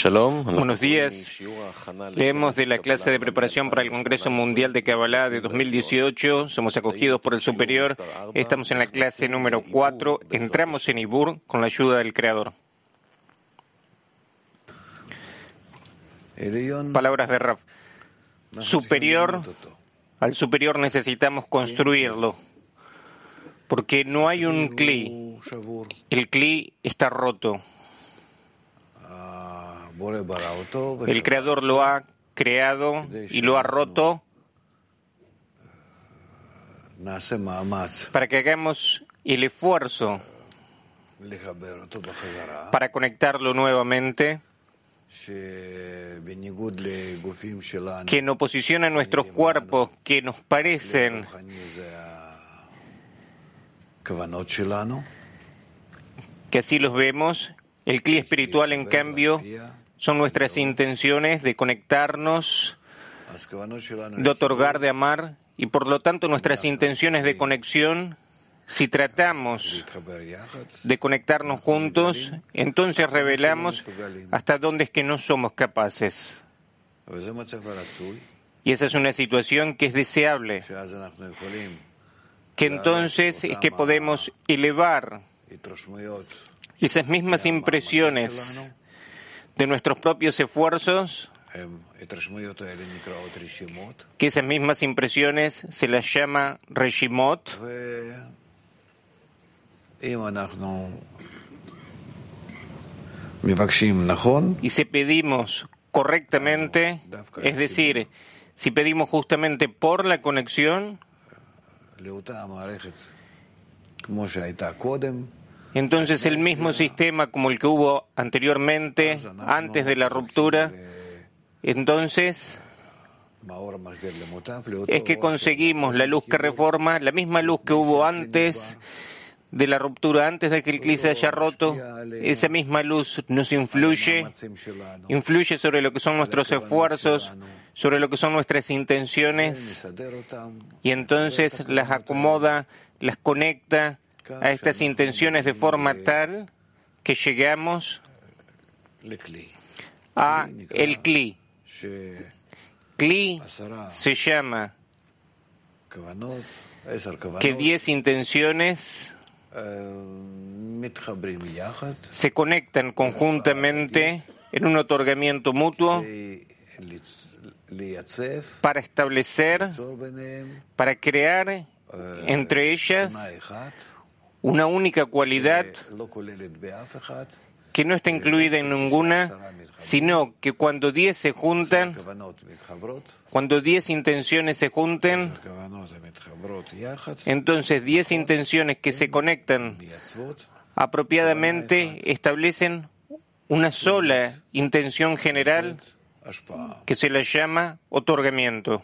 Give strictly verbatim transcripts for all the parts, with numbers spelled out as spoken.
Buenos días. Leemos de la clase de preparación para el Congreso Mundial de Kabbalah de dos mil dieciocho. Somos acogidos por el Superior. Estamos en la clase número cuatro. Entramos en Ibur con la ayuda del Creador. Palabras de Rav. Superior. Al superior necesitamos construirlo. Porque no hay un Kli. El Kli está roto. El Creador lo ha creado y lo ha roto para que hagamos el esfuerzo para conectarlo nuevamente, que en oposición a nuestros cuerpos que nos parecen que así los vemos, el Kli espiritual, en cambio, son nuestras intenciones de conectarnos, de otorgar, de amar, y por lo tanto nuestras intenciones de conexión, si tratamos de conectarnos juntos, entonces revelamos hasta dónde es que no somos capaces. Y esa es una situación que es deseable, que entonces es que podemos elevar esas mismas impresiones de nuestros propios esfuerzos, que esas mismas impresiones se las llama Reshimot, y si pedimos correctamente, es decir, si pedimos justamente por la conexión, entonces el mismo sistema como el que hubo anteriormente, antes de la ruptura, entonces es que conseguimos la luz que reforma, la misma luz que hubo antes de la ruptura, antes de que el Kli se haya roto. Esa misma luz nos influye, influye sobre lo que son nuestros esfuerzos, sobre lo que son nuestras intenciones, y entonces las acomoda, las conecta a estas intenciones de forma tal que llegamos a el Kli. Kli se llama que diez intenciones se conectan conjuntamente en un otorgamiento mutuo para establecer, para crear entre ellas una única cualidad que no está incluida en ninguna, sino que cuando diez se juntan, cuando diez intenciones se junten, entonces diez intenciones que se conectan apropiadamente establecen una sola intención general que se la llama otorgamiento.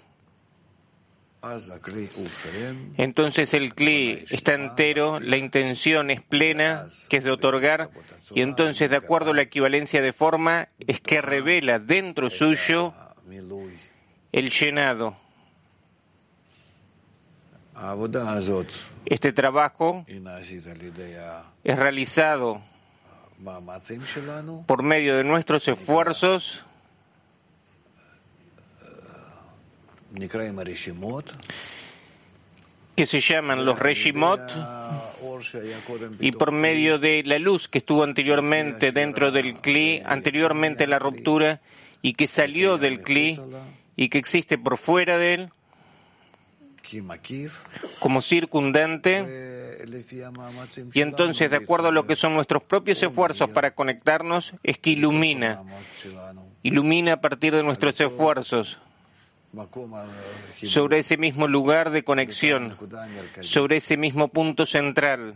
Entonces el Kli está entero, la intención es plena, que es de otorgar, y entonces, de acuerdo a la equivalencia de forma, es que revela dentro suyo el llenado. Este trabajo es realizado por medio de nuestros esfuerzos, que se llaman los Reshimot, y por medio de la luz que estuvo anteriormente dentro del Kli, anteriormente a la ruptura, y que salió del Kli, y que existe por fuera de él, como circundante, y entonces, de acuerdo a lo que son nuestros propios esfuerzos para conectarnos, es que ilumina, ilumina a partir de nuestros esfuerzos, sobre ese mismo lugar de conexión, sobre ese mismo punto central,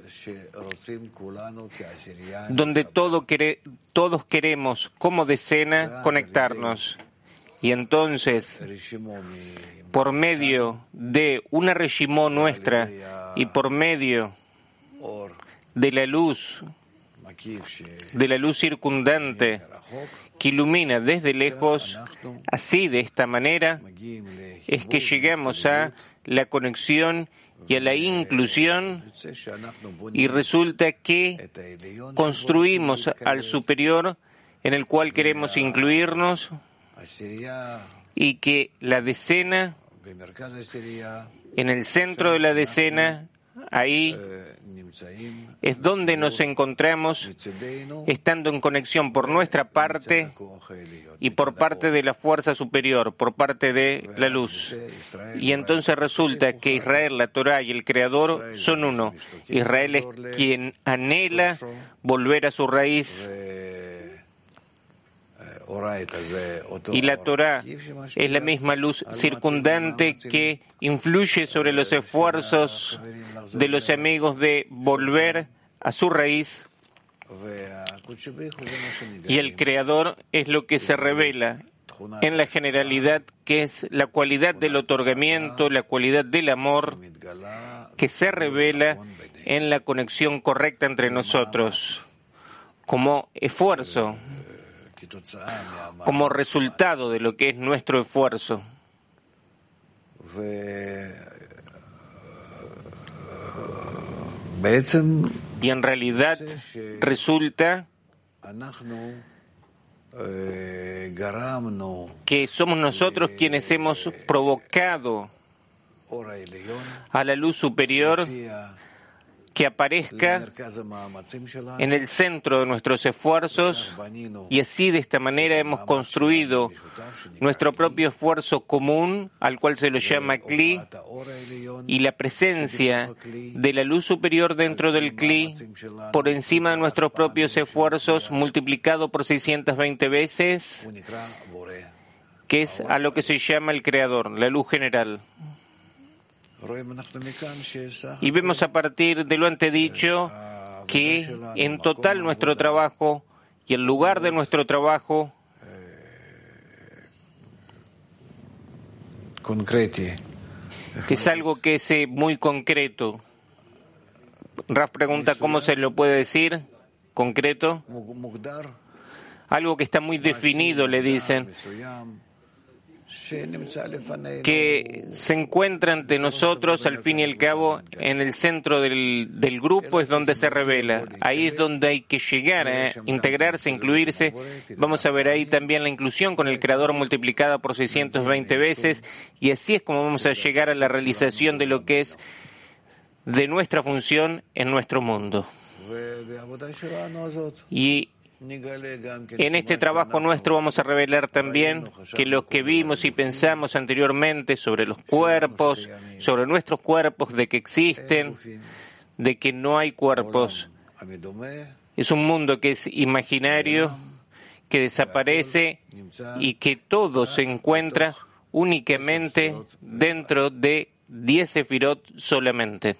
donde todo quere, todos queremos, como decena, conectarnos. Y entonces, por medio de una Reshimó nuestra y por medio de la luz, de la luz circundante, que ilumina desde lejos, así, de esta manera, es que llegamos a la conexión y a la inclusión, y resulta que construimos al superior en el cual queremos incluirnos y que la decena, en el centro de la decena, ahí es donde nos encontramos estando en conexión por nuestra parte y por parte de la fuerza superior, por parte de la luz. Y entonces resulta que Israel, la Torá y el Creador son uno. Israel es quien anhela volver a su raíz y la Torá es la misma luz circundante que influye sobre los esfuerzos de los amigos de volver a su raíz, y el Creador es lo que se revela en la generalidad, que es la cualidad del otorgamiento, la cualidad del amor, que se revela en la conexión correcta entre nosotros, como esfuerzo, como resultado de lo que es nuestro esfuerzo. Y en realidad resulta que somos nosotros quienes hemos provocado a la luz superior que aparezca en el centro de nuestros esfuerzos, y así de esta manera hemos construido nuestro propio esfuerzo común, al cual se lo llama Kli, y la presencia de la luz superior dentro del Kli por encima de nuestros propios esfuerzos multiplicado por seiscientas veinte veces, que es a lo que se llama el Creador, la luz general. Y vemos a partir de lo antedicho que en total nuestro trabajo y el lugar de nuestro trabajo es algo que es muy concreto. Raf pregunta cómo se lo puede decir concreto. Algo que está muy definido, le dicen, que se encuentra ante nosotros, al fin y al cabo, en el centro del, del grupo es donde se revela. Ahí es donde hay que llegar a integrarse, incluirse. Vamos a ver ahí también la inclusión con el Creador multiplicada por seiscientas veinte veces, y así es como vamos a llegar a la realización de lo que es de nuestra función en nuestro mundo. Y en este trabajo nuestro vamos a revelar también que lo que vimos y pensamos anteriormente sobre los cuerpos, sobre nuestros cuerpos, de que existen, de que no hay cuerpos, es un mundo que es imaginario, que desaparece y que todo se encuentra únicamente dentro de diez sefirot solamente.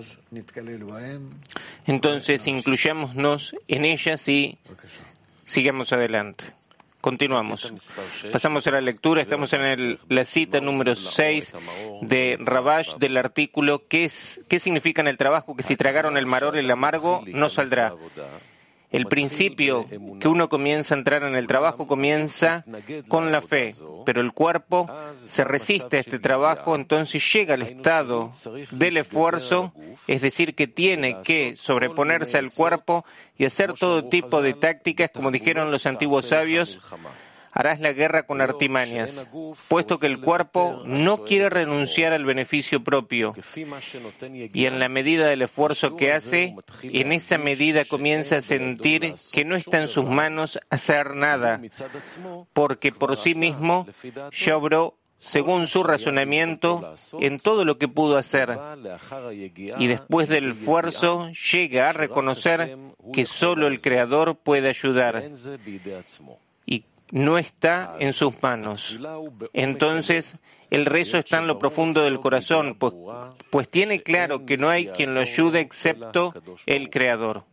Entonces, incluyámonos en ellas y sigamos adelante. Continuamos. Pasamos a la lectura. Estamos en el, la cita número seis de Rabash del artículo ¿Qué, es, ¿Qué significa en el trabajo que si tragaron el maror el amargo no saldrá? El principio que uno comienza a entrar en el trabajo comienza con la fe, pero el cuerpo se resiste a este trabajo, entonces llega al estado del esfuerzo, es decir, que tiene que sobreponerse al cuerpo y hacer todo tipo de tácticas, como dijeron los antiguos sabios. Harás la guerra con artimañas, puesto que el cuerpo no quiere renunciar al beneficio propio. Y en la medida del esfuerzo que hace, en esa medida comienza a sentir que no está en sus manos hacer nada, porque por sí mismo ya obró según su razonamiento en todo lo que pudo hacer. Y después del esfuerzo llega a reconocer que solo el Creador puede ayudar. Y no está en sus manos. Entonces, el rezo está en lo profundo del corazón, pues, pues tiene claro que no hay quien lo ayude excepto el Creador.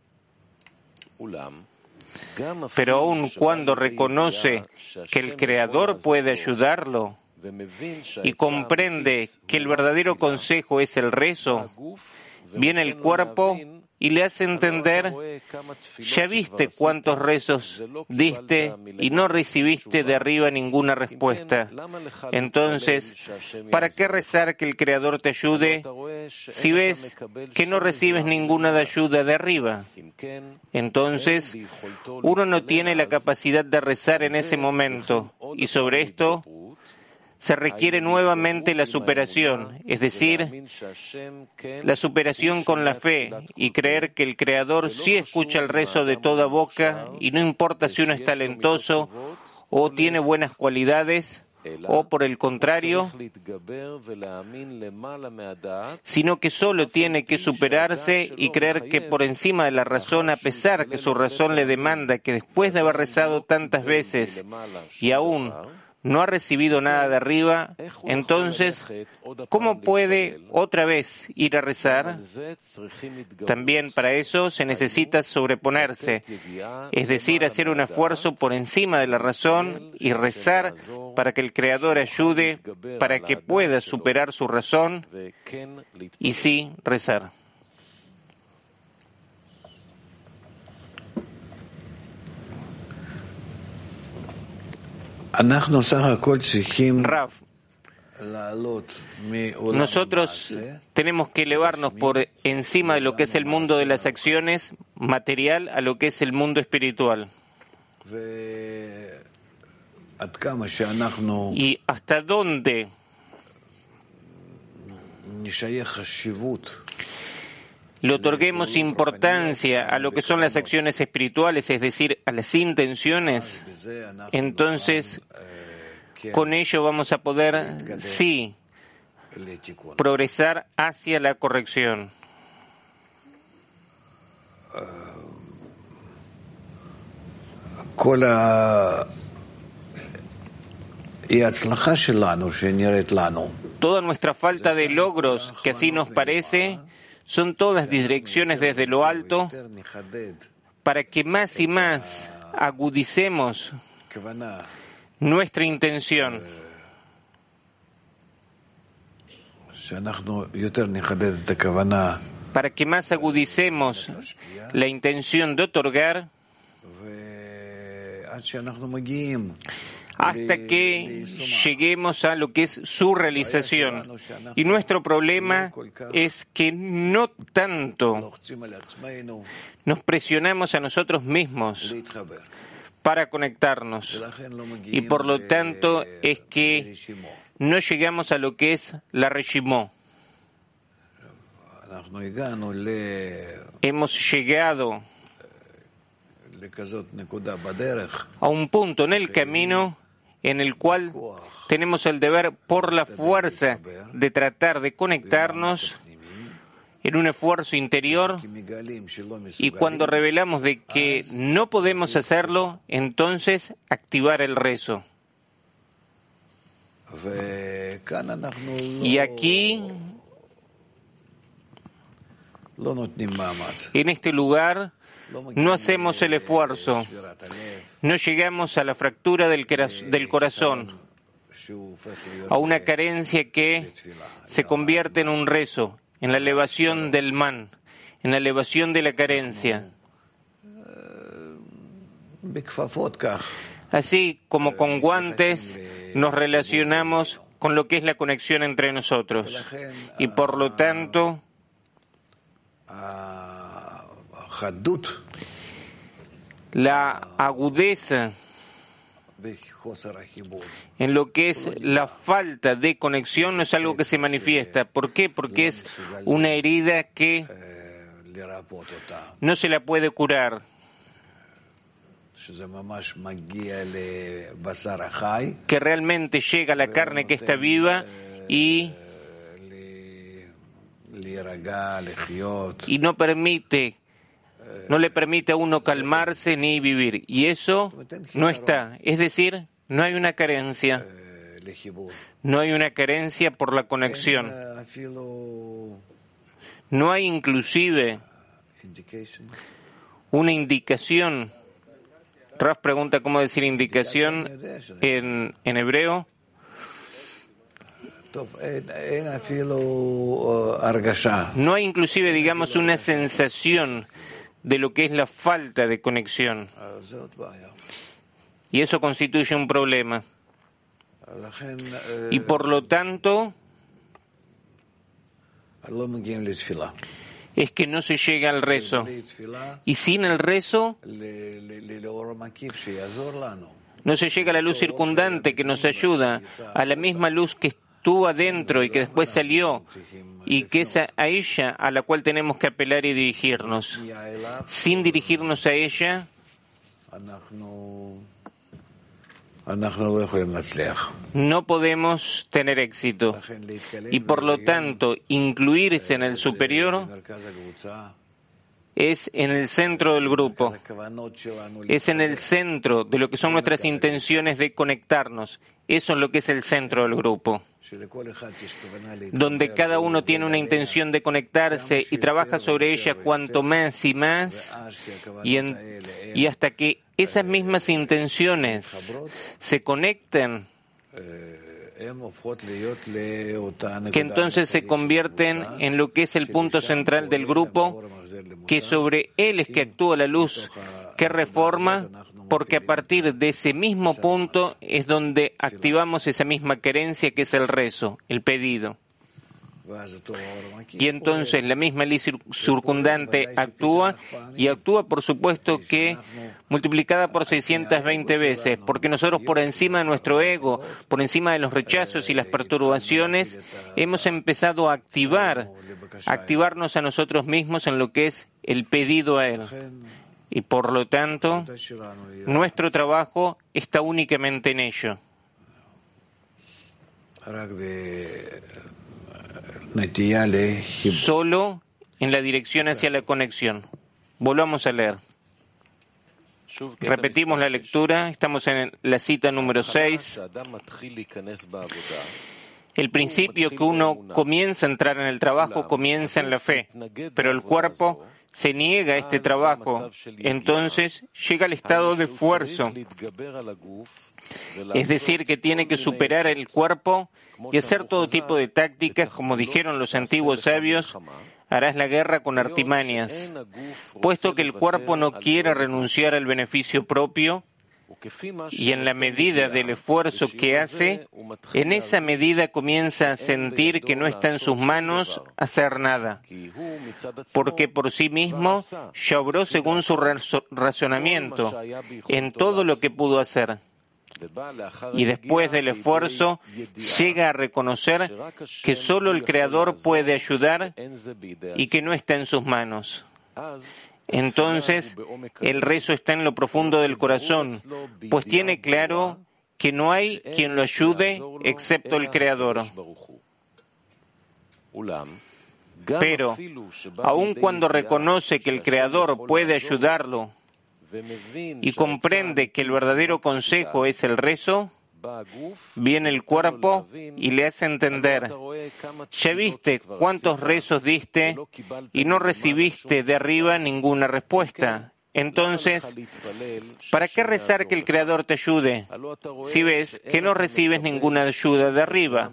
Pero aun cuando reconoce que el Creador puede ayudarlo y comprende que el verdadero consejo es el rezo, viene el cuerpo y le hace entender, ya viste cuántos rezos diste y no recibiste de arriba ninguna respuesta. Entonces, ¿para qué rezar que el Creador te ayude si ves que no recibes ninguna de ayuda de arriba? Entonces, uno no tiene la capacidad de rezar en ese momento, y sobre esto se requiere nuevamente la superación, es decir, la superación con la fe y creer que el Creador sí escucha el rezo de toda boca y no importa si uno es talentoso o tiene buenas cualidades o por el contrario, sino que solo tiene que superarse y creer que por encima de la razón, a pesar que su razón le demanda que después de haber rezado tantas veces y aún no ha recibido nada de arriba, entonces, ¿cómo puede otra vez ir a rezar? También para eso se necesita sobreponerse, es decir, hacer un esfuerzo por encima de la razón y rezar para que el Creador ayude, para que pueda superar su razón y sí rezar. Rav, nosotros tenemos que elevarnos por encima de lo que es el mundo de las acciones material a lo que es el mundo espiritual. Y hasta dónde le otorguemos importancia a lo que son las acciones espirituales, es decir, a las intenciones, entonces con ello vamos a poder, sí, progresar hacia la corrección. Toda nuestra falta de logros, que así nos parece, son todas direcciones desde lo alto para que más y más agudicemos nuestra intención. Para que más agudicemos la intención de otorgar hasta que lleguemos a lo que es su realización. Y nuestro problema es que no tanto nos presionamos a nosotros mismos para conectarnos, y por lo tanto es que no llegamos a lo que es la reshimó. Hemos llegado a un punto en el camino en el cual tenemos el deber, por la fuerza, de tratar de conectarnos en un esfuerzo interior, y cuando revelamos de que no podemos hacerlo, entonces activar el rezo. Y aquí, en este lugar, no hacemos el esfuerzo, no llegamos a la fractura del, del corazón, a una carencia que se convierte en un rezo, en la elevación del man, en la elevación de la carencia. Así como con guantes nos relacionamos con lo que es la conexión entre nosotros. Y por lo tanto, la agudeza en lo que es la falta de conexión no es algo que se manifiesta. ¿Por qué? Porque es una herida que no se la puede curar, que realmente llega a la carne que está viva y, y no permite no le permite a uno calmarse ni vivir, y eso no está, es decir, no hay una carencia, no hay una carencia por la conexión, no hay inclusive una indicación. Raf pregunta cómo decir indicación en, en hebreo. No hay inclusive, digamos, una sensación de lo que es la falta de conexión. Y eso constituye un problema. Y por lo tanto, es que no se llega al rezo. Y sin el rezo, no se llega a la luz circundante que nos ayuda, a la misma luz que estuvo adentro y que después salió, y que es a ella a la cual tenemos que apelar y dirigirnos. Sin dirigirnos a ella, no podemos tener éxito. Y por lo tanto, incluirse en el superior es en el centro del grupo, es en el centro de lo que son nuestras intenciones de conectarnos. Eso es lo que es el centro del grupo, donde cada uno tiene una intención de conectarse y trabaja sobre ella cuanto más y más, y, en, y hasta que esas mismas intenciones se conecten, que entonces se convierten en lo que es el punto central del grupo, que sobre él es que actúa la luz que reforma, porque a partir de ese mismo punto es donde activamos esa misma querencia que es el rezo, el pedido. Y entonces la misma ley circundante actúa, y actúa por supuesto que multiplicada por seiscientas veinte veces, porque nosotros por encima de nuestro ego, por encima de los rechazos y las perturbaciones, hemos empezado a activar, a activarnos a nosotros mismos en lo que es el pedido a Él. Y por lo tanto, nuestro trabajo está únicamente en ello. Solo en la dirección hacia la conexión. Volvamos a leer. Repetimos la lectura, estamos en la cita número seis. El principio que uno comienza a entrar en el trabajo comienza en la fe, pero el cuerpo se niega a este trabajo, entonces llega al estado de esfuerzo. Es decir, que tiene que superar el cuerpo y hacer todo tipo de tácticas, como dijeron los antiguos sabios, harás la guerra con artimañas. Puesto que el cuerpo no quiere renunciar al beneficio propio, y en la medida del esfuerzo que hace, en esa medida comienza a sentir que no está en sus manos hacer nada, porque por sí mismo ya obró según su razonamiento en todo lo que pudo hacer. Y después del esfuerzo llega a reconocer que solo el Creador puede ayudar y que no está en sus manos. Entonces, el rezo está en lo profundo del corazón, pues tiene claro que no hay quien lo ayude excepto el Creador. Pero, aun cuando reconoce que el Creador puede ayudarlo y comprende que el verdadero consejo es el rezo, viene el cuerpo y le hace entender: ya viste cuántos rezos diste y no recibiste de arriba ninguna respuesta. Entonces, ¿para qué rezar que el Creador te ayude si ves que no recibes ninguna ayuda de arriba?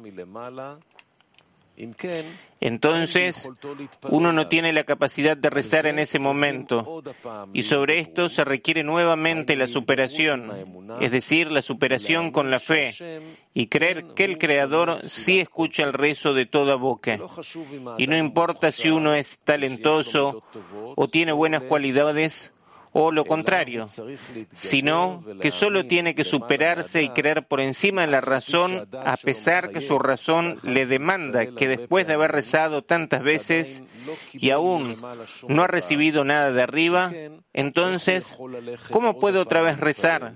Entonces, uno no tiene la capacidad de rezar en ese momento, y sobre esto se requiere nuevamente la superación, es decir, la superación con la fe, y creer que el Creador sí escucha el rezo de toda boca. Y no importa si uno es talentoso o tiene buenas cualidades, o lo contrario, sino que solo tiene que superarse y creer por encima de la razón, a pesar que su razón le demanda que después de haber rezado tantas veces y aún no ha recibido nada de arriba, entonces, ¿cómo puede otra vez rezar?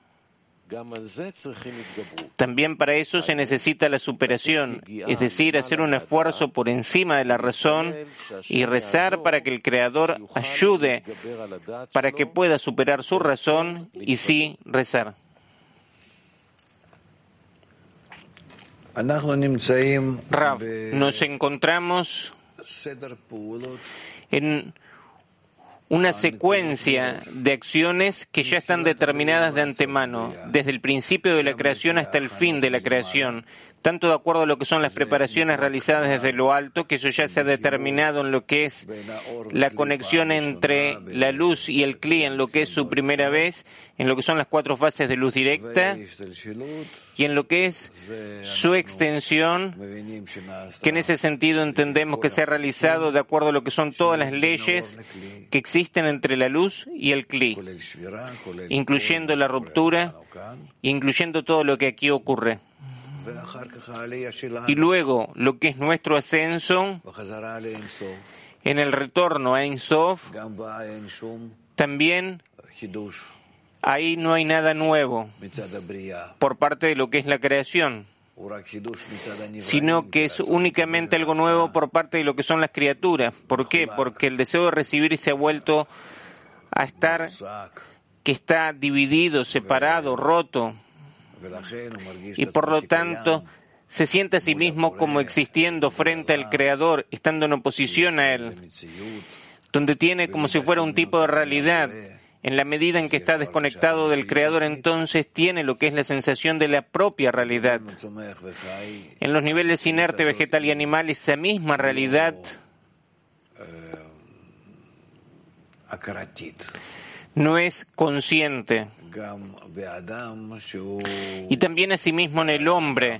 También para eso se necesita la superación, es decir, hacer un esfuerzo por encima de la razón y rezar para que el Creador ayude para que pueda superar su razón y sí rezar. Rav, nos encontramos en una secuencia de acciones que ya están determinadas de antemano, desde el principio de la creación hasta el fin de la creación, tanto de acuerdo a lo que son las preparaciones realizadas desde lo alto, que eso ya se ha determinado en lo que es la conexión entre la luz y el Kli, en lo que es su primera vez, en lo que son las cuatro fases de luz directa, y en lo que es su extensión, que en ese sentido entendemos que se ha realizado de acuerdo a lo que son todas las leyes que existen entre la luz y el Kli, incluyendo la ruptura, incluyendo todo lo que aquí ocurre. Y luego, lo que es nuestro ascenso en el retorno a Ein Sof, también ahí no hay nada nuevo por parte de lo que es la creación, sino que es únicamente algo nuevo por parte de lo que son las criaturas. ¿Por qué? Porque el deseo de recibir se ha vuelto a estar, que está dividido, separado, roto, y por lo tanto se siente a sí mismo como existiendo frente al Creador, estando en oposición a Él, donde tiene como si fuera un tipo de realidad. En la medida en que está desconectado del Creador, entonces tiene lo que es la sensación de la propia realidad. En los niveles inerte, vegetal y animal, esa misma realidad no es consciente. Y también asimismo en el hombre,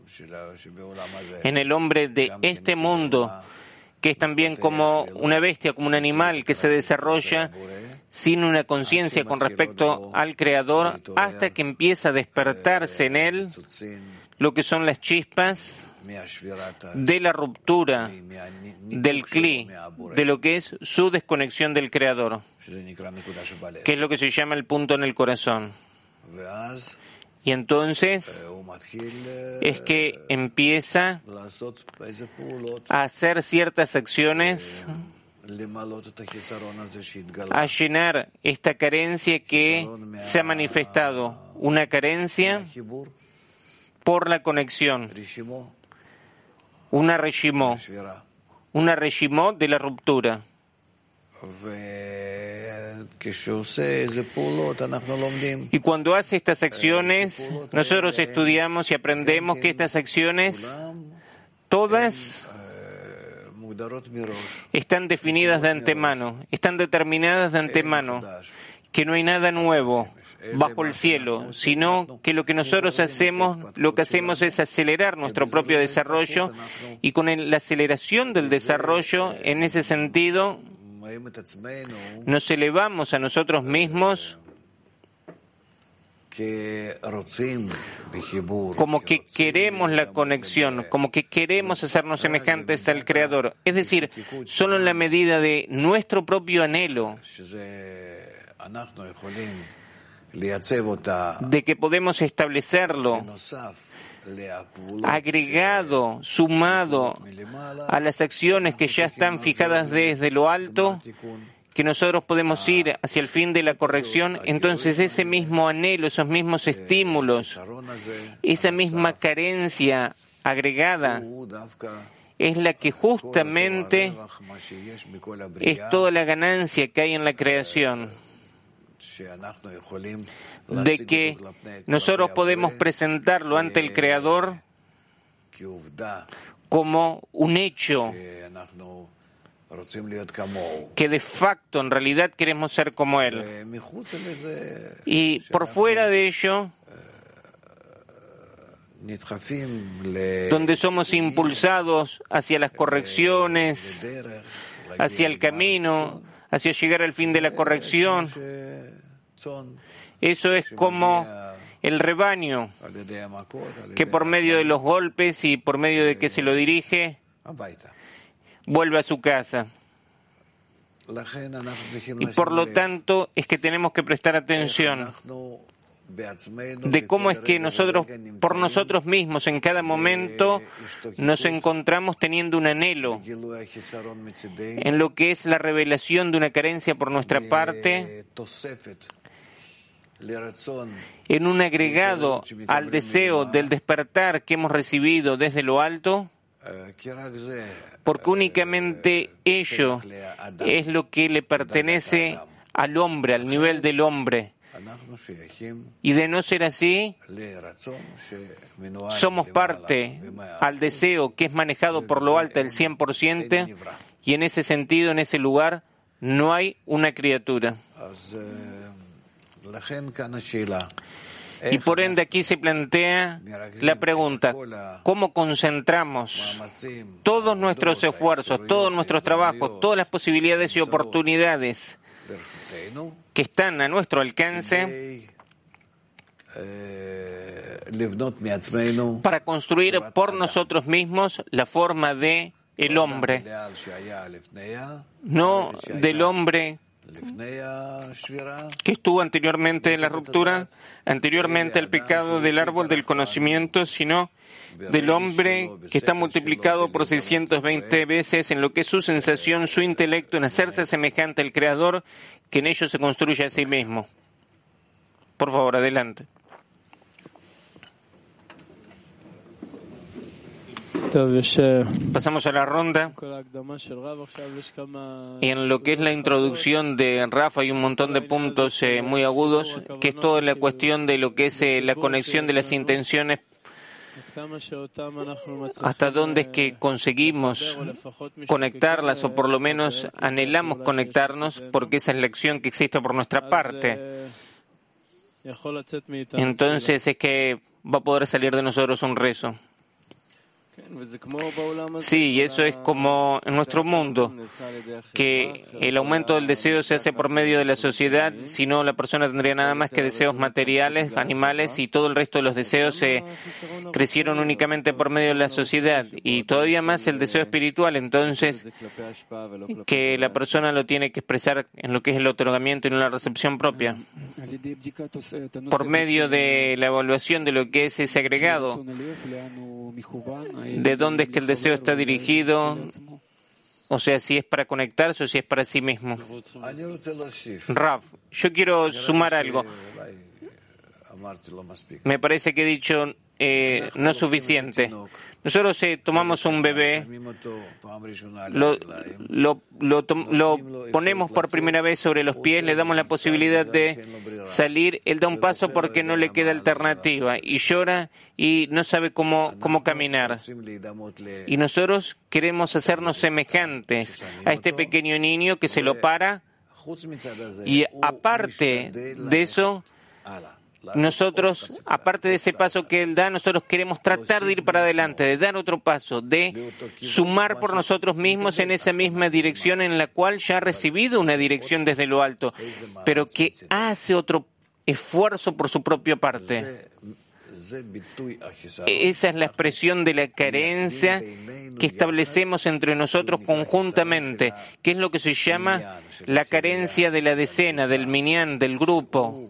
en el hombre de este mundo, que es también como una bestia, como un animal que se desarrolla sin una conciencia con respecto al Creador, hasta que empieza a despertarse en él lo que son las chispas de la ruptura del Kli, de lo que es su desconexión del Creador, que es lo que se llama el punto en el corazón. Y entonces es que empieza a hacer ciertas acciones, a llenar esta carencia que se ha manifestado, una carencia por la conexión, una reshimó, una reshimó de la ruptura. Y cuando hace estas acciones, nosotros estudiamos y aprendemos que estas acciones todas están definidas de antemano, están determinadas de antemano, que no hay nada nuevo bajo el cielo, sino que lo que nosotros hacemos, lo que hacemos es acelerar nuestro propio desarrollo, y con el, la aceleración del desarrollo, en ese sentido, nos elevamos a nosotros mismos como que queremos la conexión, como que queremos hacernos semejantes al Creador. Es decir, solo en la medida de nuestro propio anhelo, de que podemos establecerlo, agregado, sumado a las acciones que ya están fijadas desde lo alto, que nosotros podemos ir hacia el fin de la corrección. Entonces ese mismo anhelo, esos mismos estímulos, esa misma carencia agregada es la que justamente es toda la ganancia que hay en la creación, de que nosotros podemos presentarlo ante el Creador como un hecho, que de facto en realidad queremos ser como Él. Y por fuera de ello, donde somos impulsados hacia las correcciones, hacia el camino, hacia llegar al fin de la corrección, eso es como el rebaño que por medio de los golpes y por medio de que se lo dirige, vuelve a su casa. Y por lo tanto es que tenemos que prestar atención de cómo es que nosotros, por nosotros mismos, en cada momento nos encontramos teniendo un anhelo en lo que es la revelación de una carencia por nuestra parte, en un agregado al deseo del despertar que hemos recibido desde lo alto, porque únicamente ello es lo que le pertenece al hombre, al nivel del hombre. Y de no ser así, somos parte al deseo que es manejado por lo alto del cien por ciento, y en ese sentido, en ese lugar, no hay una criatura. Y por ende aquí se plantea la pregunta, ¿cómo concentramos todos nuestros esfuerzos, todos nuestros trabajos, todas las posibilidades y oportunidades que están a nuestro alcance para construir por nosotros mismos la forma de el hombre, no del hombre que estuvo anteriormente en la ruptura, anteriormente al pecado del árbol del conocimiento, sino del hombre que está multiplicado por seiscientas veinte veces en lo que es su sensación, su intelecto, en hacerse semejante al Creador, que en ello se construye a sí mismo. Por favor, adelante. Pasamos a la ronda. Y en lo que es la introducción de Rafa hay un montón de puntos eh, muy agudos, que es toda la cuestión de lo que es eh, la conexión de las intenciones. Hasta dónde es que conseguimos conectarlas, o por lo menos anhelamos conectarnos, porque esa es la acción que existe por nuestra parte. Entonces es que va a poder salir de nosotros un rezo. Sí, y eso es como en nuestro mundo, que el aumento del deseo se hace por medio de la sociedad, si no la persona tendría nada más que deseos materiales, animales, y todo el resto de los deseos se crecieron únicamente por medio de la sociedad, y todavía más el deseo espiritual, entonces que la persona lo tiene que expresar en lo que es el otorgamiento y no la recepción propia, por medio de la evaluación de lo que es ese agregado, de dónde es que el deseo está dirigido, o sea, si es para conectarse o si es para sí mismo. Rav, yo quiero sumar algo. Me parece que he dicho eh, no es suficiente. Nosotros eh, tomamos un bebé, lo, lo, lo, lo ponemos por primera vez sobre los pies, le damos la posibilidad de salir, él da un paso porque no le queda alternativa y llora y no sabe cómo, cómo caminar. Y nosotros queremos hacernos semejantes a este pequeño niño que se lo para, y aparte de eso, nosotros, aparte de ese paso que él da, nosotros queremos tratar de ir para adelante, de dar otro paso, de sumar por nosotros mismos en esa misma dirección en la cual ya ha recibido una dirección desde lo alto, pero que hace otro esfuerzo por su propia parte. Esa es la expresión de la carencia que establecemos entre nosotros conjuntamente, que es lo que se llama la carencia de la decena, del minyan, del grupo.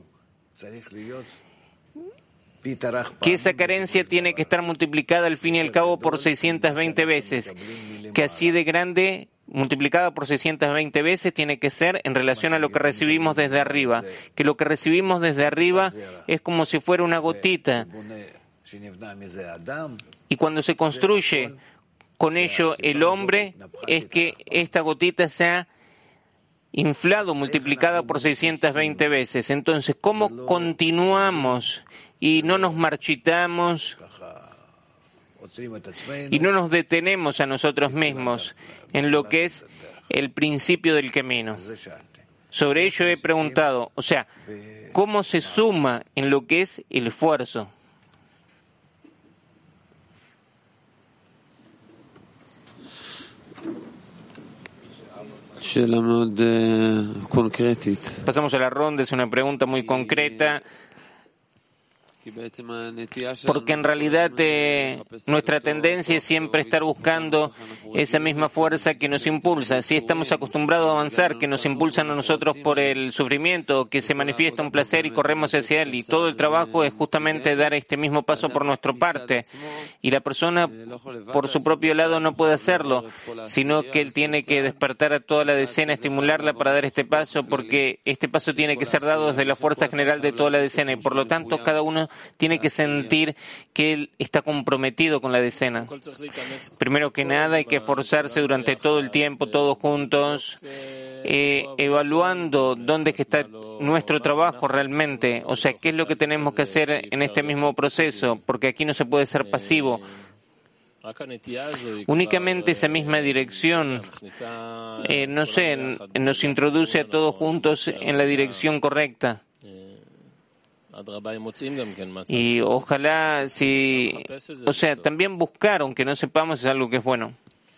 Que esa carencia tiene que estar multiplicada al fin y al cabo por seiscientas veinte veces, que así de grande, multiplicada por seiscientas veinte veces, tiene que ser en relación a lo que recibimos desde arriba, que lo que recibimos desde arriba es como si fuera una gotita, y cuando se construye con ello el hombre, es que esta gotita sea inflado, multiplicada por seiscientas veinte veces. Entonces, ¿cómo continuamos y no nos marchitamos y no nos detenemos a nosotros mismos en lo que es el principio del camino? Sobre ello he preguntado, o sea, ¿cómo se suma en lo que es el esfuerzo? Pasamos a la ronda, es una pregunta muy concreta, porque en realidad eh, nuestra tendencia es siempre estar buscando esa misma fuerza que nos impulsa. Si estamos acostumbrados a avanzar, que nos impulsan a nosotros por el sufrimiento, que se manifiesta un placer y corremos hacia él, y todo el trabajo es justamente dar este mismo paso por nuestra parte, y la persona por su propio lado no puede hacerlo, sino que él tiene que despertar a toda la decena, estimularla para dar este paso, porque este paso tiene que ser dado desde la fuerza general de toda la decena, y por lo tanto cada uno tiene que sentir que él está comprometido con la decena. Primero que nada, hay que esforzarse durante todo el tiempo, todos juntos, eh, evaluando dónde es que está nuestro trabajo realmente, o sea, qué es lo que tenemos que hacer en este mismo proceso, porque aquí no se puede ser pasivo. Únicamente esa misma dirección, eh, no sé, nos introduce a todos juntos en la dirección correcta. Y ojalá, si, o sea, también buscar, aunque no sepamos, es algo que es bueno.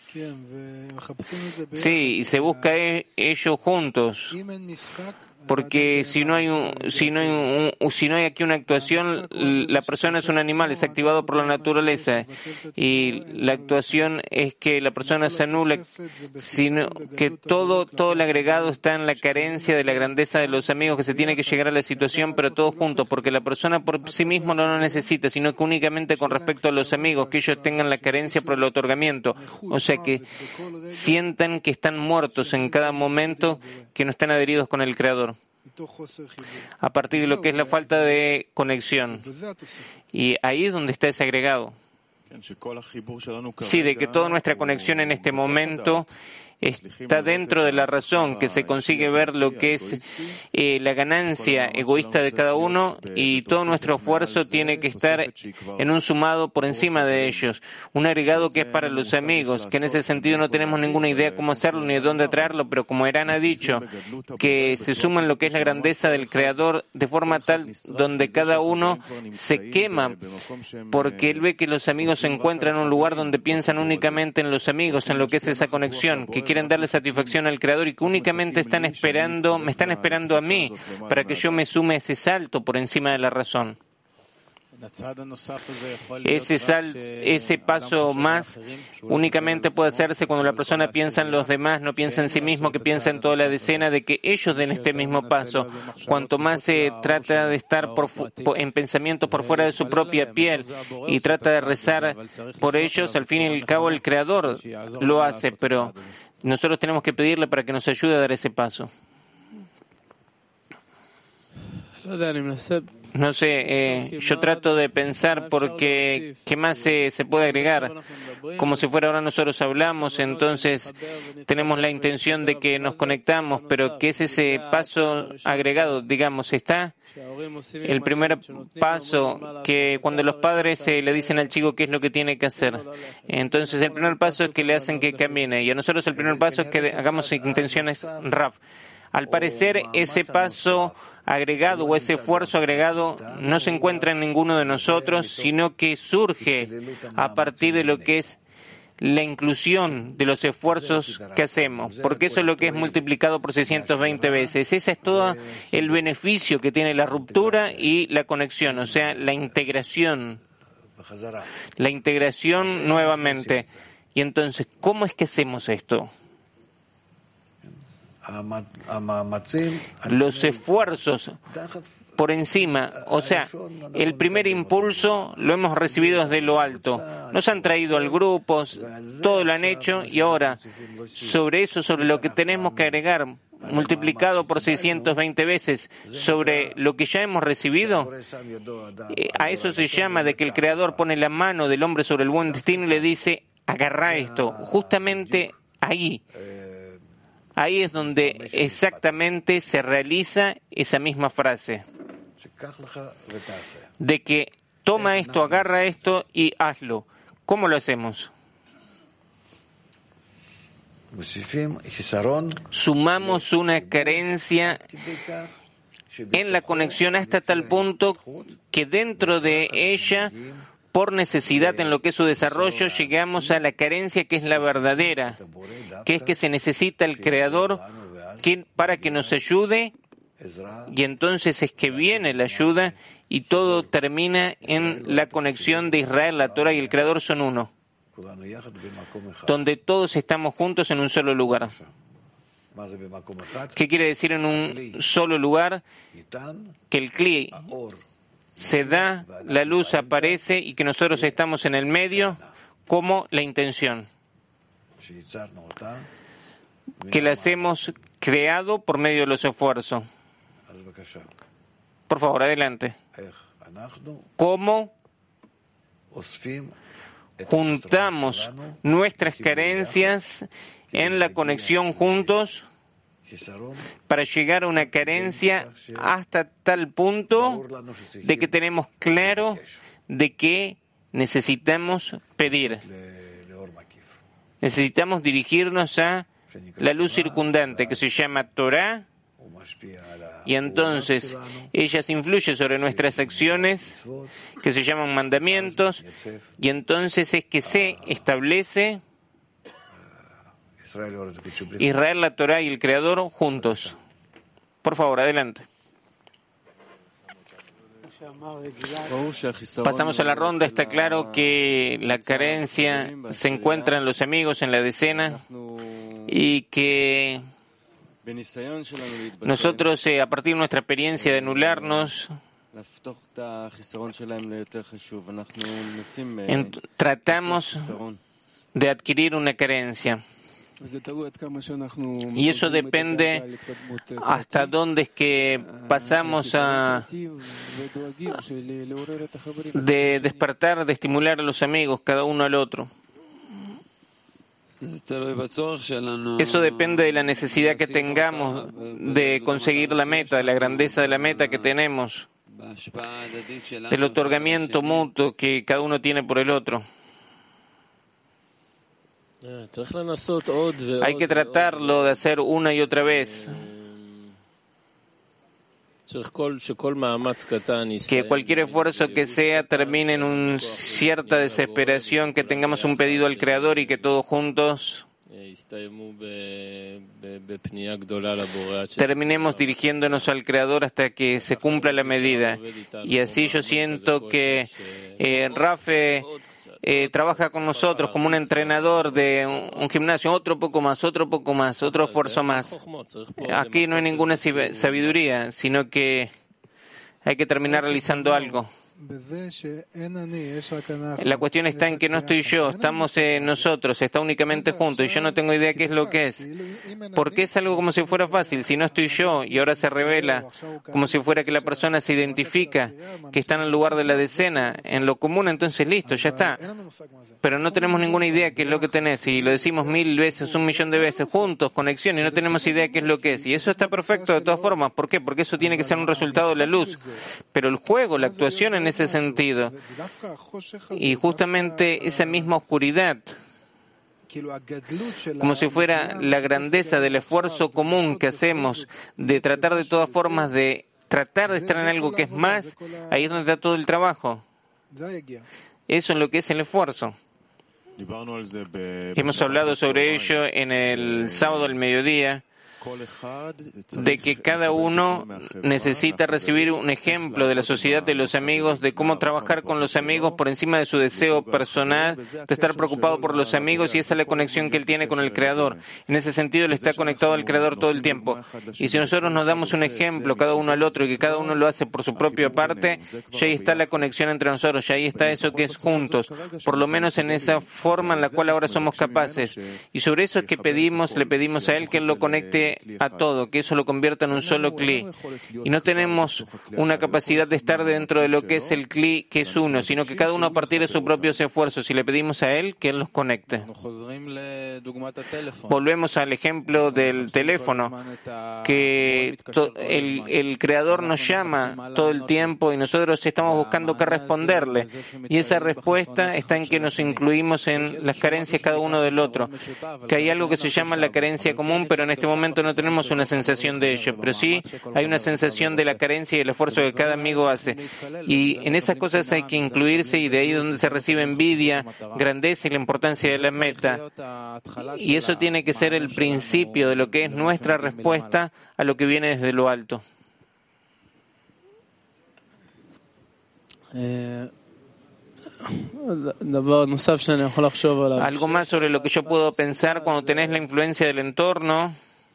Sí, y se busca e- ello juntos. Porque si no hay un, si no hay un, si no hay aquí una actuación, la persona es un animal, es activado por la naturaleza, y la actuación es que la persona se anula, sino que todo todo el agregado está en la carencia de la grandeza de los amigos, que se tiene que llegar a la situación, pero todos juntos, porque la persona por sí misma no lo necesita, sino que únicamente con respecto a los amigos, que ellos tengan la carencia por el otorgamiento, o sea que sientan que están muertos en cada momento, que no están adheridos con el Creador, a partir de lo que es la falta de conexión. Y ahí es donde está ese agregado. Sí, de que toda nuestra conexión en este momento está dentro de la razón, que se consigue ver lo que es eh, la ganancia egoísta de cada uno, y todo nuestro esfuerzo tiene que estar en un sumado por encima de ellos, un agregado que es para los amigos, que en ese sentido no tenemos ninguna idea cómo hacerlo ni de dónde traerlo, pero como Eran ha dicho, que se suma en lo que es la grandeza del Creador de forma tal donde cada uno se quema, porque él ve que los amigos se encuentran en un lugar donde piensan únicamente en los amigos, en lo que es esa conexión, que quieren darle satisfacción al Creador y que únicamente están esperando, me están esperando a mí para que yo me sume a ese salto por encima de la razón. Ese, sal, ese paso más únicamente puede hacerse cuando la persona piensa en los demás, no piensa en sí mismo, que piensa en toda la decena, de que ellos den este mismo paso. Cuanto más se trata de estar por, por, en pensamiento por fuera de su propia piel y trata de rezar por ellos, al fin y al cabo el Creador lo hace, pero nosotros tenemos que pedirle para que nos ayude a dar ese paso. No sé, eh, yo trato de pensar porque qué más se, se puede agregar. Como si fuera ahora nosotros hablamos, entonces tenemos la intención de que nos conectamos, pero ¿qué es ese paso agregado? Digamos, está el primer paso, que cuando los padres eh, le dicen al chico qué es lo que tiene que hacer. Entonces el primer paso es que le hacen que camine, y a nosotros el primer paso es que hagamos intenciones raf. Al parecer, ese paso agregado o ese esfuerzo agregado no se encuentra en ninguno de nosotros, sino que surge a partir de lo que es la inclusión de los esfuerzos que hacemos, porque eso es lo que es multiplicado por seiscientos veinte veces. Ese es todo el beneficio que tiene la ruptura y la conexión, o sea, la integración. La integración nuevamente. Y entonces, ¿cómo es que hacemos esto? Los esfuerzos por encima, o sea, el primer impulso lo hemos recibido desde lo alto. Nos han traído al grupo, todo lo han hecho, y ahora, sobre eso, sobre lo que tenemos que agregar, multiplicado por seiscientos veinte veces, sobre lo que ya hemos recibido, eh, a eso se llama de que el Creador pone la mano del hombre sobre el buen destino y le dice, agarrá esto, justamente ahí. Ahí es donde exactamente se realiza esa misma frase de que toma esto, agarra esto y hazlo. ¿Cómo lo hacemos? Sumamos una carencia en la conexión hasta tal punto que dentro de ella, por necesidad en lo que es su desarrollo, llegamos a la carencia que es la verdadera, que es que se necesita el Creador que, para que nos ayude, y entonces es que viene la ayuda y todo termina en la conexión de Israel, la Torah y el Creador son uno, donde todos estamos juntos en un solo lugar. ¿Qué quiere decir en un solo lugar? Que el Kli se da, la luz aparece y que nosotros estamos en el medio como la intención, que la hemos creado por medio de los esfuerzos. Por favor, adelante. cómo juntamos nuestras carencias en la conexión juntos para llegar a una carencia hasta tal punto de que tenemos claro de que necesitamos pedir. Necesitamos dirigirnos a la luz circundante que se llama Torah, y entonces ella se influye sobre nuestras acciones que se llaman mandamientos, y entonces es que se establece Israel, la Torah y el Creador juntos. Por favor, adelante. Pasamos a la ronda. Está claro que la carencia se encuentra en los amigos, en la decena, y que nosotros, eh, a partir de nuestra experiencia de anularnos, en, tratamos de adquirir una carencia. Y eso depende hasta dónde es que pasamos a de despertar, de estimular a los amigos, cada uno al otro. Eso depende de la necesidad que tengamos de conseguir la meta, de la grandeza de la meta que tenemos, del otorgamiento mutuo que cada uno tiene por el otro. Hay que tratarlo de hacer una y otra vez. Que cualquier esfuerzo que sea termine en una cierta desesperación, que tengamos un pedido al Creador y que todos juntos terminemos dirigiéndonos al Creador hasta que se cumpla la medida. Y así yo siento que eh, Rafe eh, trabaja con nosotros como un entrenador de un, un gimnasio, otro poco más, otro poco más, otro esfuerzo más. Aquí no hay ninguna sabiduría, sino que hay que terminar realizando algo. La cuestión está en que no estoy yo, estamos eh, nosotros, está únicamente juntos, y yo no tengo idea qué es lo que es. Porque es algo como si fuera fácil, si no estoy yo, y ahora se revela como si fuera que la persona se identifica, que está en el lugar de la decena, en lo común, entonces listo, ya está. Pero no tenemos ninguna idea qué es lo que tenés, y lo decimos mil veces, un millón de veces, juntos, conexión, y no tenemos idea qué es lo que es. Y eso está perfecto de todas formas, ¿por qué? Porque eso tiene que ser un resultado de la luz. Pero el juego, la actuación en ese sentido, y justamente esa misma oscuridad, como si fuera la grandeza del esfuerzo común que hacemos de tratar de todas formas de tratar de estar en algo que es más, ahí es donde está todo el trabajo. Eso es lo que es el esfuerzo. Hemos hablado sobre ello en el sábado al mediodía, de que cada uno necesita recibir un ejemplo de la sociedad de los amigos, de cómo trabajar con los amigos por encima de su deseo personal, de estar preocupado por los amigos, y esa es la conexión que él tiene con el Creador. En ese sentido, él está conectado al Creador todo el tiempo. Y si nosotros nos damos un ejemplo cada uno al otro y que cada uno lo hace por su propia parte, ya ahí está la conexión entre nosotros, ya ahí está eso que es juntos, por lo menos en esa forma en la cual ahora somos capaces. Y sobre eso es que pedimos, le pedimos a él que él lo conecte a todo, que eso lo convierta en un solo cli. Y no tenemos una capacidad de estar dentro de lo que es el cli, que es uno, sino que cada uno a partir de sus propios esfuerzos, y le pedimos a él que él los conecte. Volvemos al ejemplo del teléfono, que to, el, el Creador nos llama todo el tiempo y nosotros estamos buscando qué responderle. Y esa respuesta está en que nos incluimos en las carencias cada uno del otro. Que hay algo que se llama la carencia común, pero en este momento no tenemos una sensación de ello, pero sí hay una sensación de la carencia y el esfuerzo que cada amigo hace. Y en esas cosas hay que incluirse, y de ahí donde se recibe envidia, grandeza y la importancia de la meta. Y eso tiene que ser el principio de lo que es nuestra respuesta a lo que viene desde lo alto. Algo más sobre lo que yo puedo pensar cuando tenés la influencia del entorno.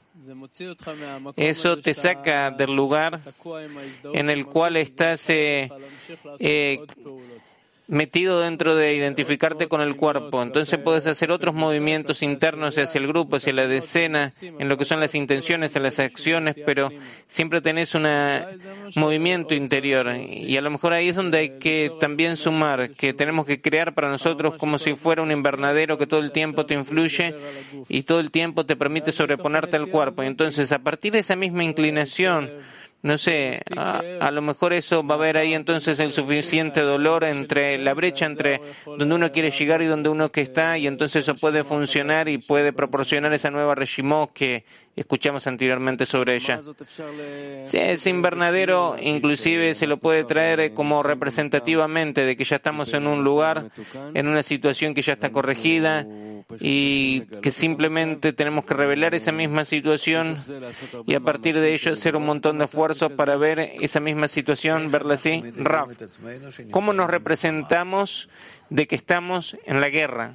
Eso te saca del lugar en el cual estás eh, eh, metido dentro de identificarte con el cuerpo. Entonces puedes hacer otros movimientos internos hacia el grupo, hacia la decena, en lo que son las intenciones, en las acciones, pero siempre tenés un movimiento interior. Y a lo mejor ahí es donde hay que también sumar, que tenemos que crear para nosotros como si fuera un invernadero que todo el tiempo te influye y todo el tiempo te permite sobreponerte al cuerpo. Y entonces, a partir de esa misma inclinación, no sé, a, a lo mejor eso va a haber ahí entonces el suficiente dolor entre la brecha entre donde uno quiere llegar y donde uno que está, y entonces eso puede funcionar y puede proporcionar esa nueva Reshimó que escuchamos anteriormente sobre ella. Sí, ese invernadero inclusive se lo puede traer como representativamente de que ya estamos en un lugar, en una situación que ya está corregida y que simplemente tenemos que revelar esa misma situación y a partir de ello hacer un montón de esfuerzos para ver esa misma situación, verla así. Rav, ¿cómo nos representamos de que estamos en la guerra?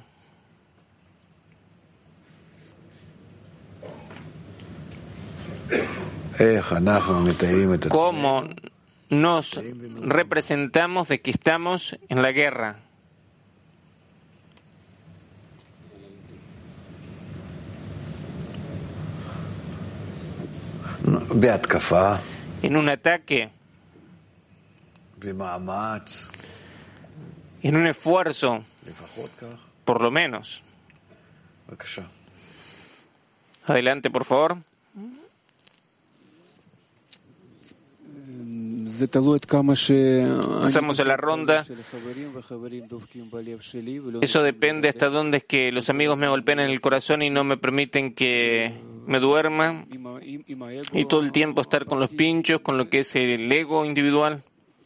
¿Cómo nos representamos de que estamos en la guerra? En un ataque, en un esfuerzo, por lo menos. Adelante, por favor. Pasamos a la ronda. Eso depende hasta dónde es que los amigos me golpean en el corazón y no me permiten que me duerma. Y todo el tiempo estar con los pinchos, con lo que es el ego individual.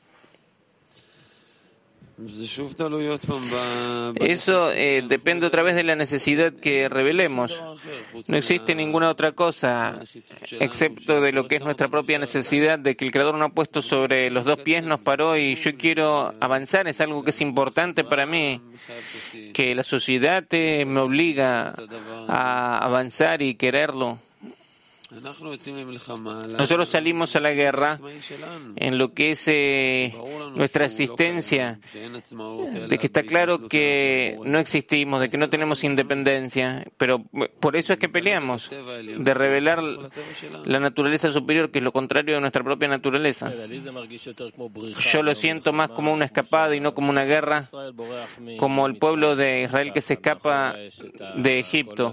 Eso eh, depende otra vez de la necesidad que revelemos. No existe ninguna otra cosa excepto de lo que es nuestra propia necesidad de que el Creador nos ha puesto sobre los dos pies, nos paró y yo quiero avanzar. Es algo que es importante para mí, que la sociedad eh, me obliga a avanzar y quererlo. Nosotros salimos a la guerra en lo que es eh, nuestra existencia, de que está claro que no existimos, de que no tenemos independencia, pero por eso es que peleamos, de revelar la naturaleza superior, que es lo contrario de nuestra propia naturaleza. Yo lo siento más como una escapada y no como una guerra, como el pueblo de Israel que se escapa de Egipto,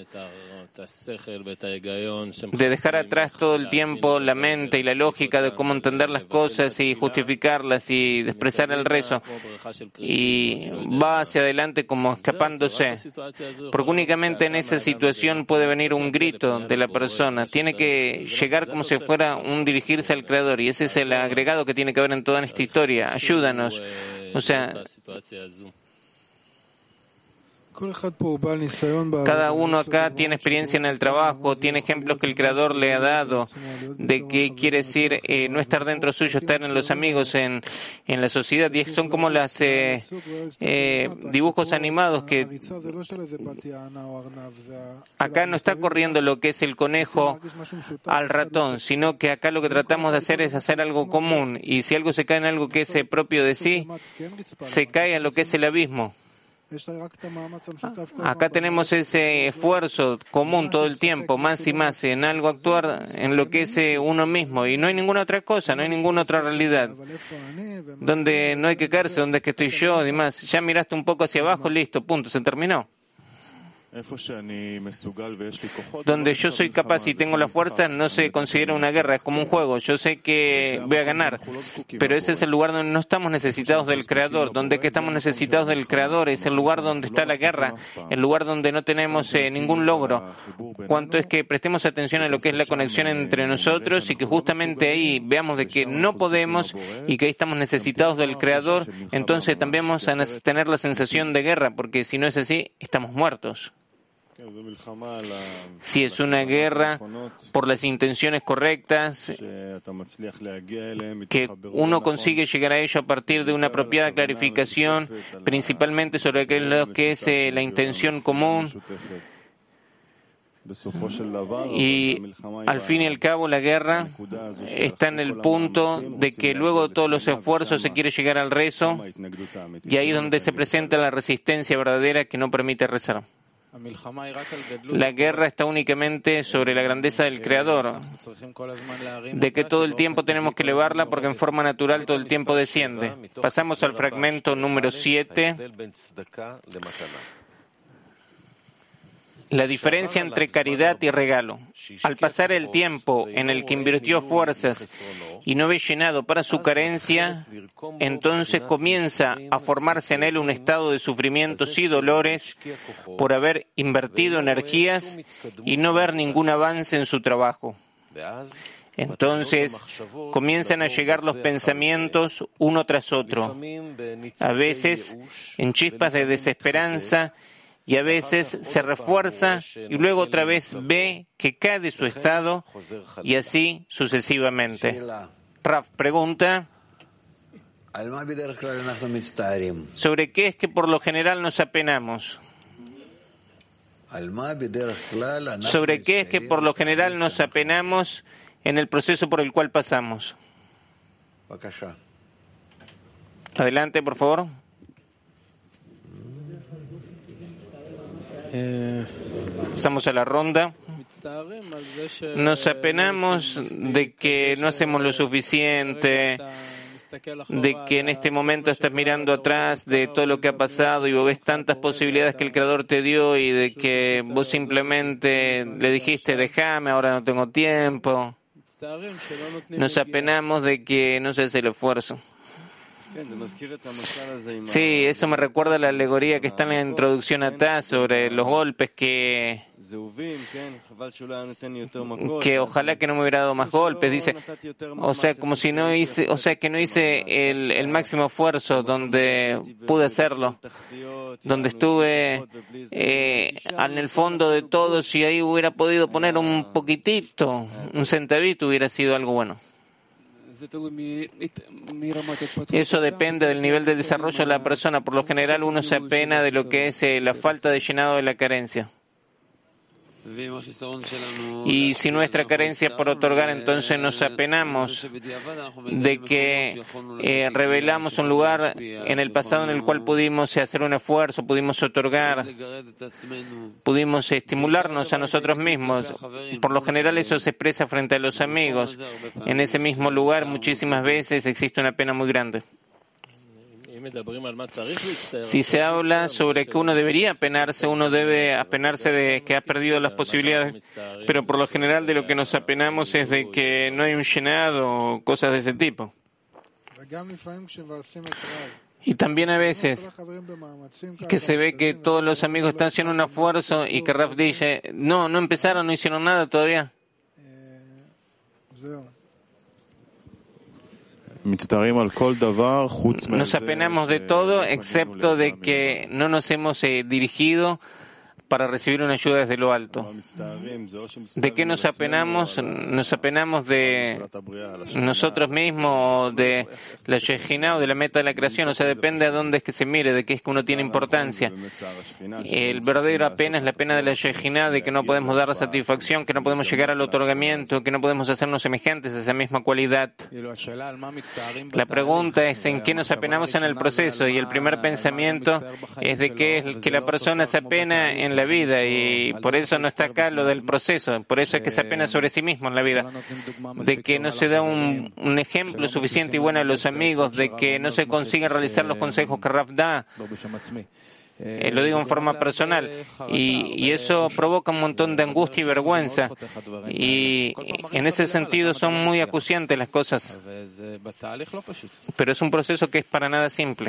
de dejar atrás todo el tiempo la mente y la lógica de cómo entender las cosas y justificarlas y expresar el rezo, y va hacia adelante como escapándose, porque únicamente en esa situación puede venir un grito de la persona. Tiene que llegar como si fuera un dirigirse al Creador, y ese es el agregado que tiene que haber en toda esta historia. Ayúdanos. O sea, cada uno acá tiene experiencia en el trabajo, tiene ejemplos que el Creador le ha dado de qué quiere decir eh, no estar dentro suyo, estar en los amigos, en, en la sociedad. Y son como los eh, eh, dibujos animados que acá no está corriendo lo que es el conejo al ratón, sino que acá lo que tratamos de hacer es hacer algo común. Y si algo se cae en algo que es propio de sí, se cae a lo que es el abismo. Acá tenemos ese esfuerzo común todo el tiempo, más y más, en algo actuar en lo que es uno mismo, y no hay ninguna otra cosa, no hay ninguna otra realidad donde no hay que caerse, donde es que estoy yo y demás. Ya miraste un poco hacia abajo, listo, punto, se terminó. Donde yo soy capaz y tengo la fuerza, no se considera una guerra, es como un juego. Yo sé que voy a ganar, pero ese es el lugar donde no estamos necesitados del Creador. Donde que estamos necesitados del Creador es el lugar donde está la guerra, el lugar donde no tenemos eh, ningún logro. Cuanto es que prestemos atención a lo que es la conexión entre nosotros y que justamente ahí veamos de que no podemos y que ahí estamos necesitados del Creador, entonces también vamos a tener la sensación de guerra, porque si no es así, estamos muertos. Si es una guerra por las intenciones correctas, que uno consigue llegar a ello a partir de una apropiada clarificación, principalmente sobre lo que es eh, la intención común, Y al fin y al cabo la guerra está en el punto de que luego de todos los esfuerzos se quiere llegar al rezo, y ahí es donde se presenta la resistencia verdadera que no permite rezar. La guerra está únicamente sobre la grandeza del Creador, de que todo el tiempo tenemos que elevarla porque en forma natural todo el tiempo desciende. Pasamos al fragmento número siete. La diferencia entre caridad y regalo. Al pasar el tiempo en el que invirtió fuerzas y no ve llenado para su carencia, entonces comienza a formarse en él un estado de sufrimientos y dolores por haber invertido energías y no ver ningún avance en su trabajo. Entonces comienzan a llegar los pensamientos uno tras otro, a veces en chispas de desesperanza, y a veces se refuerza y luego otra vez ve que cae de su estado, y así sucesivamente. Raf pregunta: ¿sobre qué es que por lo general nos apenamos? ¿Sobre qué es que por lo general nos apenamos en el proceso por el cual pasamos? Adelante, por favor. Pasamos a la ronda. Nos apenamos de que no hacemos lo suficiente, de que en este momento estás mirando atrás de todo lo que ha pasado y vos ves tantas posibilidades que el Creador te dio y de que vos simplemente le dijiste déjame, ahora no tengo tiempo. Nos apenamos de que no se hace el esfuerzo. Sí, eso me recuerda a la alegoría que está en la introducción a sobre los golpes que que ojalá que no me hubiera dado más golpes, dice, o sea, como si no hice, o sea, que no hice el, el máximo esfuerzo donde pude hacerlo, donde estuve eh, en el fondo de todo. Si ahí hubiera podido poner un poquitito, un centavito, hubiera sido algo bueno. Eso depende del nivel de desarrollo de la persona. Por lo general uno se apena de lo que es eh, la falta de llenado de la carencia. Y si nuestra carencia por otorgar, entonces nos apenamos de que eh, revelamos un lugar en el pasado en el cual pudimos hacer un esfuerzo, pudimos otorgar, pudimos estimularnos a nosotros mismos. Por lo general eso se expresa frente a los amigos. En ese mismo lugar muchísimas veces existe una pena muy grande. Si se habla sobre que uno debería apenarse, uno debe apenarse de que ha perdido las posibilidades, pero por lo general de lo que nos apenamos es de que no hay un llenado o cosas de ese tipo. Y también a veces que se ve que todos los amigos están haciendo un esfuerzo y que Raf dice, no, no empezaron, no hicieron nada todavía. Nos apenamos de todo excepto de que no nos hemos eh, dirigido para recibir una ayuda desde lo alto. ¿De qué nos apenamos? Nos apenamos de nosotros mismos, de la Shejinah o de la meta de la creación. O sea, depende a dónde es que se mire, de qué es que uno tiene importancia. El verdadero apena es la pena de la Shejinah, de que no podemos dar la satisfacción, que no podemos llegar al otorgamiento, que no podemos hacernos semejantes a esa misma cualidad. La pregunta es en qué nos apenamos en el proceso, y el primer pensamiento es de que, que la persona se apena en la vida, y por eso no está acá lo del proceso, por eso es que se apena sobre sí mismo en la vida, de que no se da un, un ejemplo suficiente y bueno a los amigos, de que no se consiguen realizar los consejos que Raf da. Eh, lo digo en forma personal, y, y eso provoca un montón de angustia y vergüenza, y en ese sentido son muy acuciantes las cosas, pero es un proceso que es para nada simple.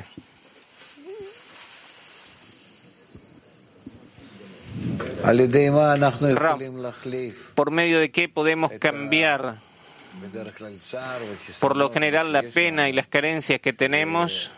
Raf, ¿por medio de qué podemos cambiar por lo general la pena y las carencias que tenemos,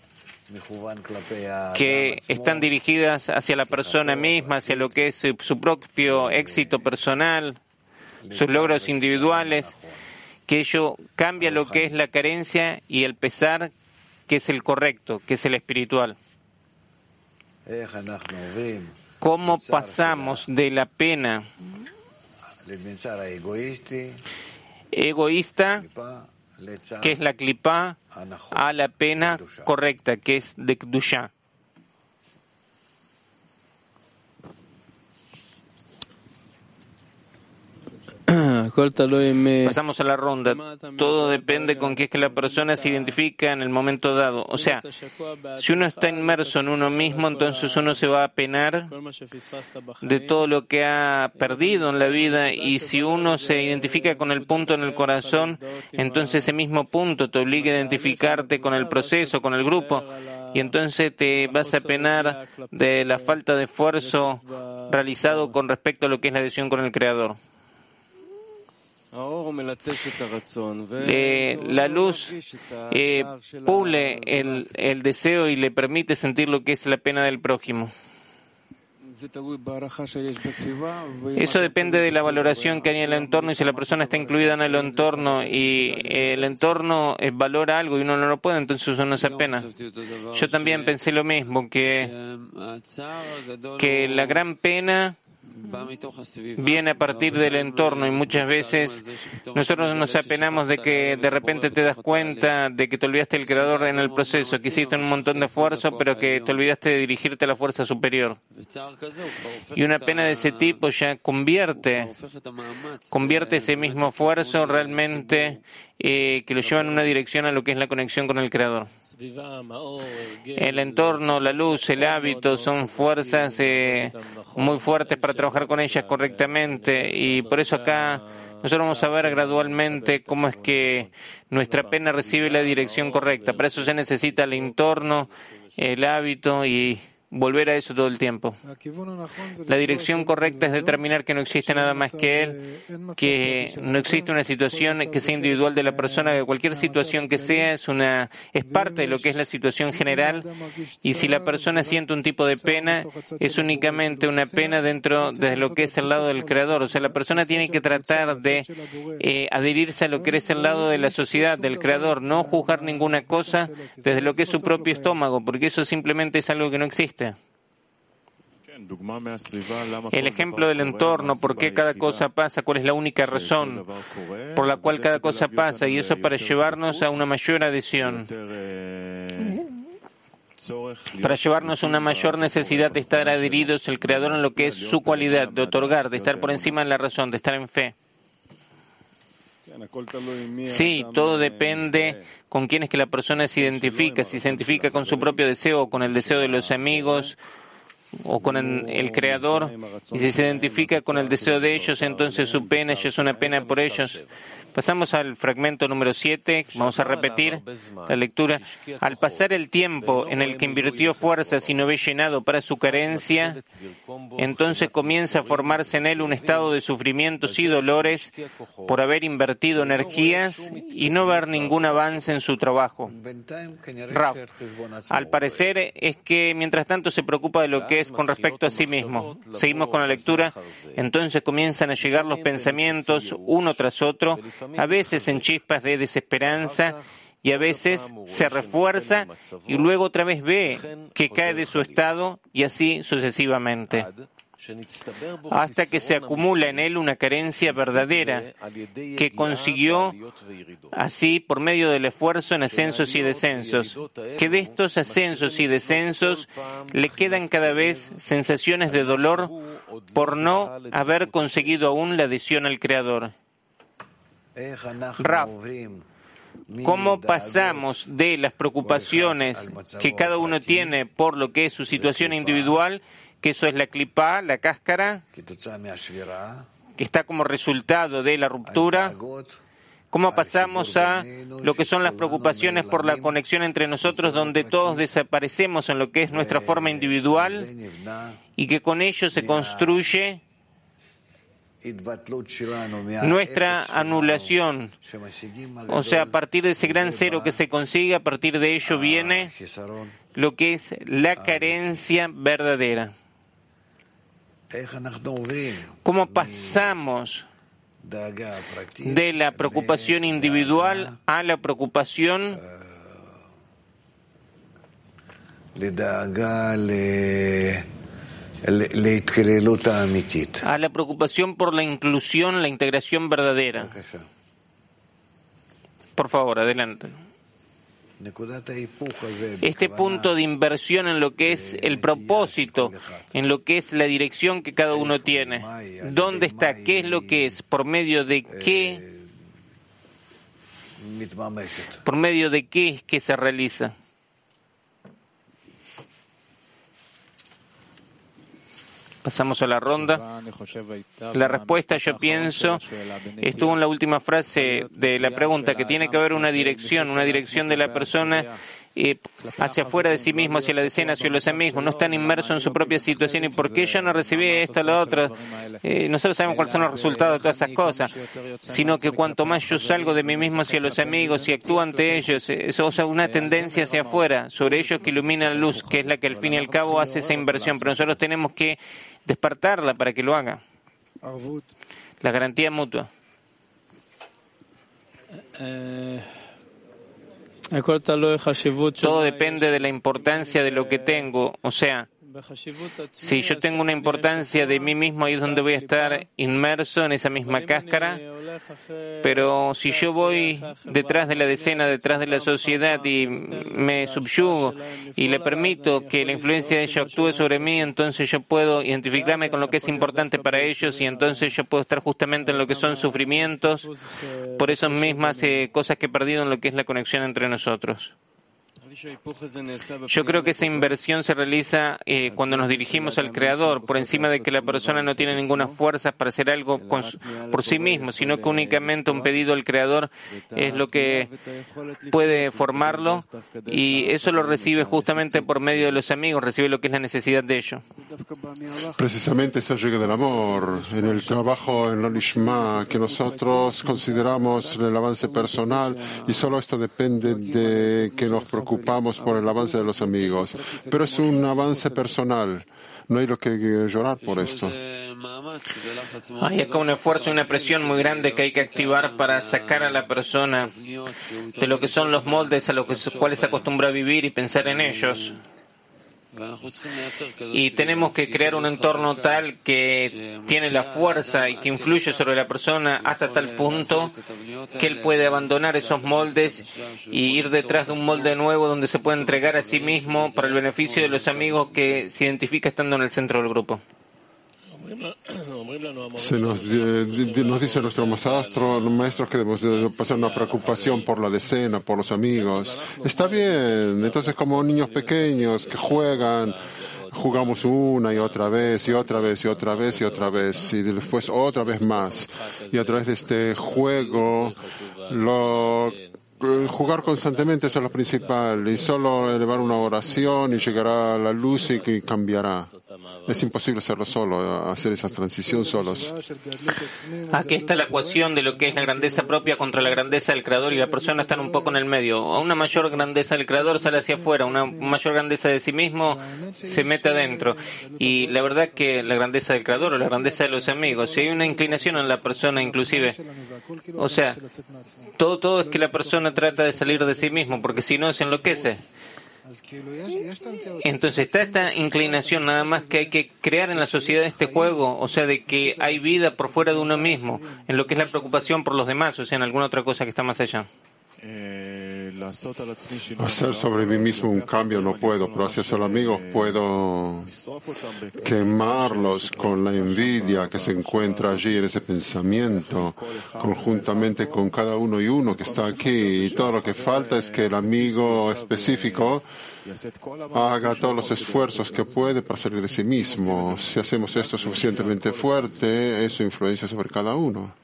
que están dirigidas hacia la persona misma, hacia lo que es su, su propio éxito personal, sus logros individuales, que ello cambia lo que es la carencia y el pesar, que es el correcto, que es el espiritual? ¿Cómo pasamos de la pena egoísta, que es la clipá, a la pena correcta, que es de Kedushá? Pasamos a la ronda. Todo depende con qué es que la persona se identifica en el momento dado. O sea, si uno está inmerso en uno mismo, entonces uno se va a penar de todo lo que ha perdido en la vida, y si uno se identifica con el punto en el corazón, entonces ese mismo punto te obliga a identificarte con el proceso, con el grupo, y entonces te vas a penar de la falta de esfuerzo realizado con respecto a lo que es la adhesión con el Creador. Eh, la luz eh, pule el, el deseo y le permite sentir lo que es la pena del prójimo. Eso depende de la valoración que hay en el entorno, y si la persona está incluida en el entorno y el entorno valora algo y uno no lo puede, entonces uno se apena. Yo también pensé lo mismo, que, que la gran pena viene a partir del entorno, y muchas veces nosotros nos apenamos de que de repente te das cuenta de que te olvidaste del Creador en el proceso, que hiciste un montón de esfuerzo, pero que te olvidaste de dirigirte a la fuerza superior. Y una pena de ese tipo ya convierte, convierte ese mismo esfuerzo realmente eh, que lo lleva en una dirección a lo que es la conexión con el Creador. El entorno, la luz, el hábito son fuerzas eh, muy fuertes para trabajar con ellas correctamente, y por eso acá nosotros vamos a ver gradualmente cómo es que nuestra pena recibe la dirección correcta. Para eso se necesita el entorno, el hábito, y volver a eso todo el tiempo. La dirección correcta es determinar que no existe nada más que Él, que no existe una situación que sea individual de la persona, que cualquier situación que sea es una es parte de lo que es la situación general, y si la persona siente un tipo de pena, es únicamente una pena dentro de lo que es el lado del Creador. O sea, la persona tiene que tratar de eh, adherirse a lo que es el lado de la sociedad, del Creador, no juzgar ninguna cosa desde lo que es su propio estómago, porque eso simplemente es algo que no existe. El ejemplo del entorno, por qué cada cosa pasa, cuál es la única razón por la cual cada cosa pasa, y eso para llevarnos a una mayor adhesión, para llevarnos a una mayor necesidad de estar adheridos al Creador en lo que es su cualidad, de otorgar, de estar por encima de la razón, de estar en fe. Sí, todo depende con quién es que la persona se identifica, si se identifica con su propio deseo o con el deseo de los amigos, o con el, el Creador, y si se identifica con el deseo de ellos, entonces su pena ya es una pena por ellos. Pasamos al fragmento número siete, vamos a repetir la lectura. Al pasar el tiempo en el que invirtió fuerzas y no ve llenado para su carencia, entonces comienza a formarse en él un estado de sufrimientos y dolores por haber invertido energías y no ver ningún avance en su trabajo. Rav, al parecer es que mientras tanto se preocupa de lo que es con respecto a sí mismo. Seguimos con la lectura. Entonces comienzan a llegar los pensamientos uno tras otro, a veces en chispas de desesperanza, y a veces se refuerza y luego otra vez ve que cae de su estado, y así sucesivamente, hasta que se acumula en él una carencia verdadera que consiguió así por medio del esfuerzo en ascensos y descensos, que de estos ascensos y descensos le quedan cada vez sensaciones de dolor por no haber conseguido aún la adhesión al Creador. Rav, ¿cómo pasamos de las preocupaciones que cada uno tiene por lo que es su situación individual, que eso es la clipá, la cáscara, que está como resultado de la ruptura? ¿Cómo pasamos a lo que son las preocupaciones por la conexión entre nosotros, donde todos desaparecemos en lo que es nuestra forma individual y que con ello se construye nuestra anulación? O sea, a partir de ese gran cero que se consigue, a partir de ello viene lo que es la carencia verdadera. ¿Cómo pasamos de la preocupación individual a la preocupación a la preocupación por la inclusión, la integración verdadera. Por favor, adelante. Este punto de inversión en lo que es el propósito, en lo que es la dirección que cada uno tiene. ¿Dónde está? ¿Qué es lo que es? ¿Por medio de qué? ¿Por medio de qué es que se realiza? Pasamos a la ronda. La respuesta, yo pienso, estuvo en la última frase de la pregunta, que tiene que haber una dirección, una dirección de la persona eh, hacia afuera de sí mismo, hacia la decena, hacia los amigos. No están inmersos en su propia situación. ¿Y por qué yo no recibí esto, lo otro? Eh, nosotros sabemos cuáles son los resultados de todas esas cosas, sino que cuanto más yo salgo de mí mismo hacia los amigos y actúo ante ellos, eso es una tendencia hacia afuera, sobre ellos que ilumina la luz, que es la que al fin y al cabo hace esa inversión. Pero nosotros tenemos que despertarla para que lo haga. La garantía mutua. Todo depende de la importancia de lo que tengo. O sea, si yo tengo una importancia de mí mismo, ahí es donde voy a estar inmerso en esa misma cáscara. Pero si yo voy detrás de la decena, detrás de la sociedad y me subyugo y le permito que la influencia de ellos actúe sobre mí, entonces yo puedo identificarme con lo que es importante para ellos y entonces yo puedo estar justamente en lo que son sufrimientos, por esas mismas eh, cosas que he perdido en lo que es la conexión entre nosotros. Yo creo que esa inversión se realiza eh, cuando nos dirigimos al Creador, por encima de que la persona no tiene ninguna fuerza para hacer algo con su, por sí mismo, sino que únicamente un pedido al Creador es lo que puede formarlo, y eso lo recibe justamente por medio de los amigos, recibe lo que es la necesidad de ello. Precisamente eso llega del amor, en el trabajo en lo Lishma, que nosotros consideramos el avance personal, y solo esto depende de que nos preocupemos por el avance de los amigos. Pero es un avance personal. No hay lo que llorar por esto. Hay acá un esfuerzo y una presión muy grande que hay que activar para sacar a la persona de lo que son los moldes a los cuales se acostumbra a vivir y pensar en ellos. Y tenemos que crear un entorno tal que tiene la fuerza y que influye sobre la persona hasta tal punto que él puede abandonar esos moldes y ir detrás de un molde nuevo donde se puede entregar a sí mismo para el beneficio de los amigos que se identifica estando en el centro del grupo. Se nos, eh, nos dice nuestro maestro, maestro que debemos pasar una preocupación por la decena, por los amigos. Está bien, entonces como niños pequeños que juegan, jugamos una y otra vez y otra vez y otra vez y otra vez y después otra vez más. Y a través de este juego, lo jugar constantemente es lo principal, y solo elevar una oración y llegará a la luz y que cambiará. Es imposible hacerlo solo, hacer esa transición solos. Aquí está la ecuación de lo que es la grandeza propia contra la grandeza del Creador, y la persona está un poco en el medio. A una mayor grandeza del Creador sale hacia afuera, una mayor grandeza de sí mismo se mete adentro. Y la verdad que la grandeza del Creador o la grandeza de los amigos, si hay una inclinación en la persona inclusive, o sea, todo, todo es que la persona trata de salir de sí mismo, porque si no se enloquece. Entonces está esta inclinación, nada más que hay que crear en la sociedad este juego, o sea, de que hay vida por fuera de uno mismo, en lo que es la preocupación por los demás, o sea, en alguna otra cosa que está más allá. Hacer sobre mí mismo un cambio no puedo, pero hacia los amigos puedo quemarlos con la envidia que se encuentra allí en ese pensamiento, conjuntamente con cada uno y uno que está aquí. Y todo lo que falta es que el amigo específico haga todos los esfuerzos que puede para salir de sí mismo. Si hacemos esto suficientemente fuerte, eso influencia sobre cada uno.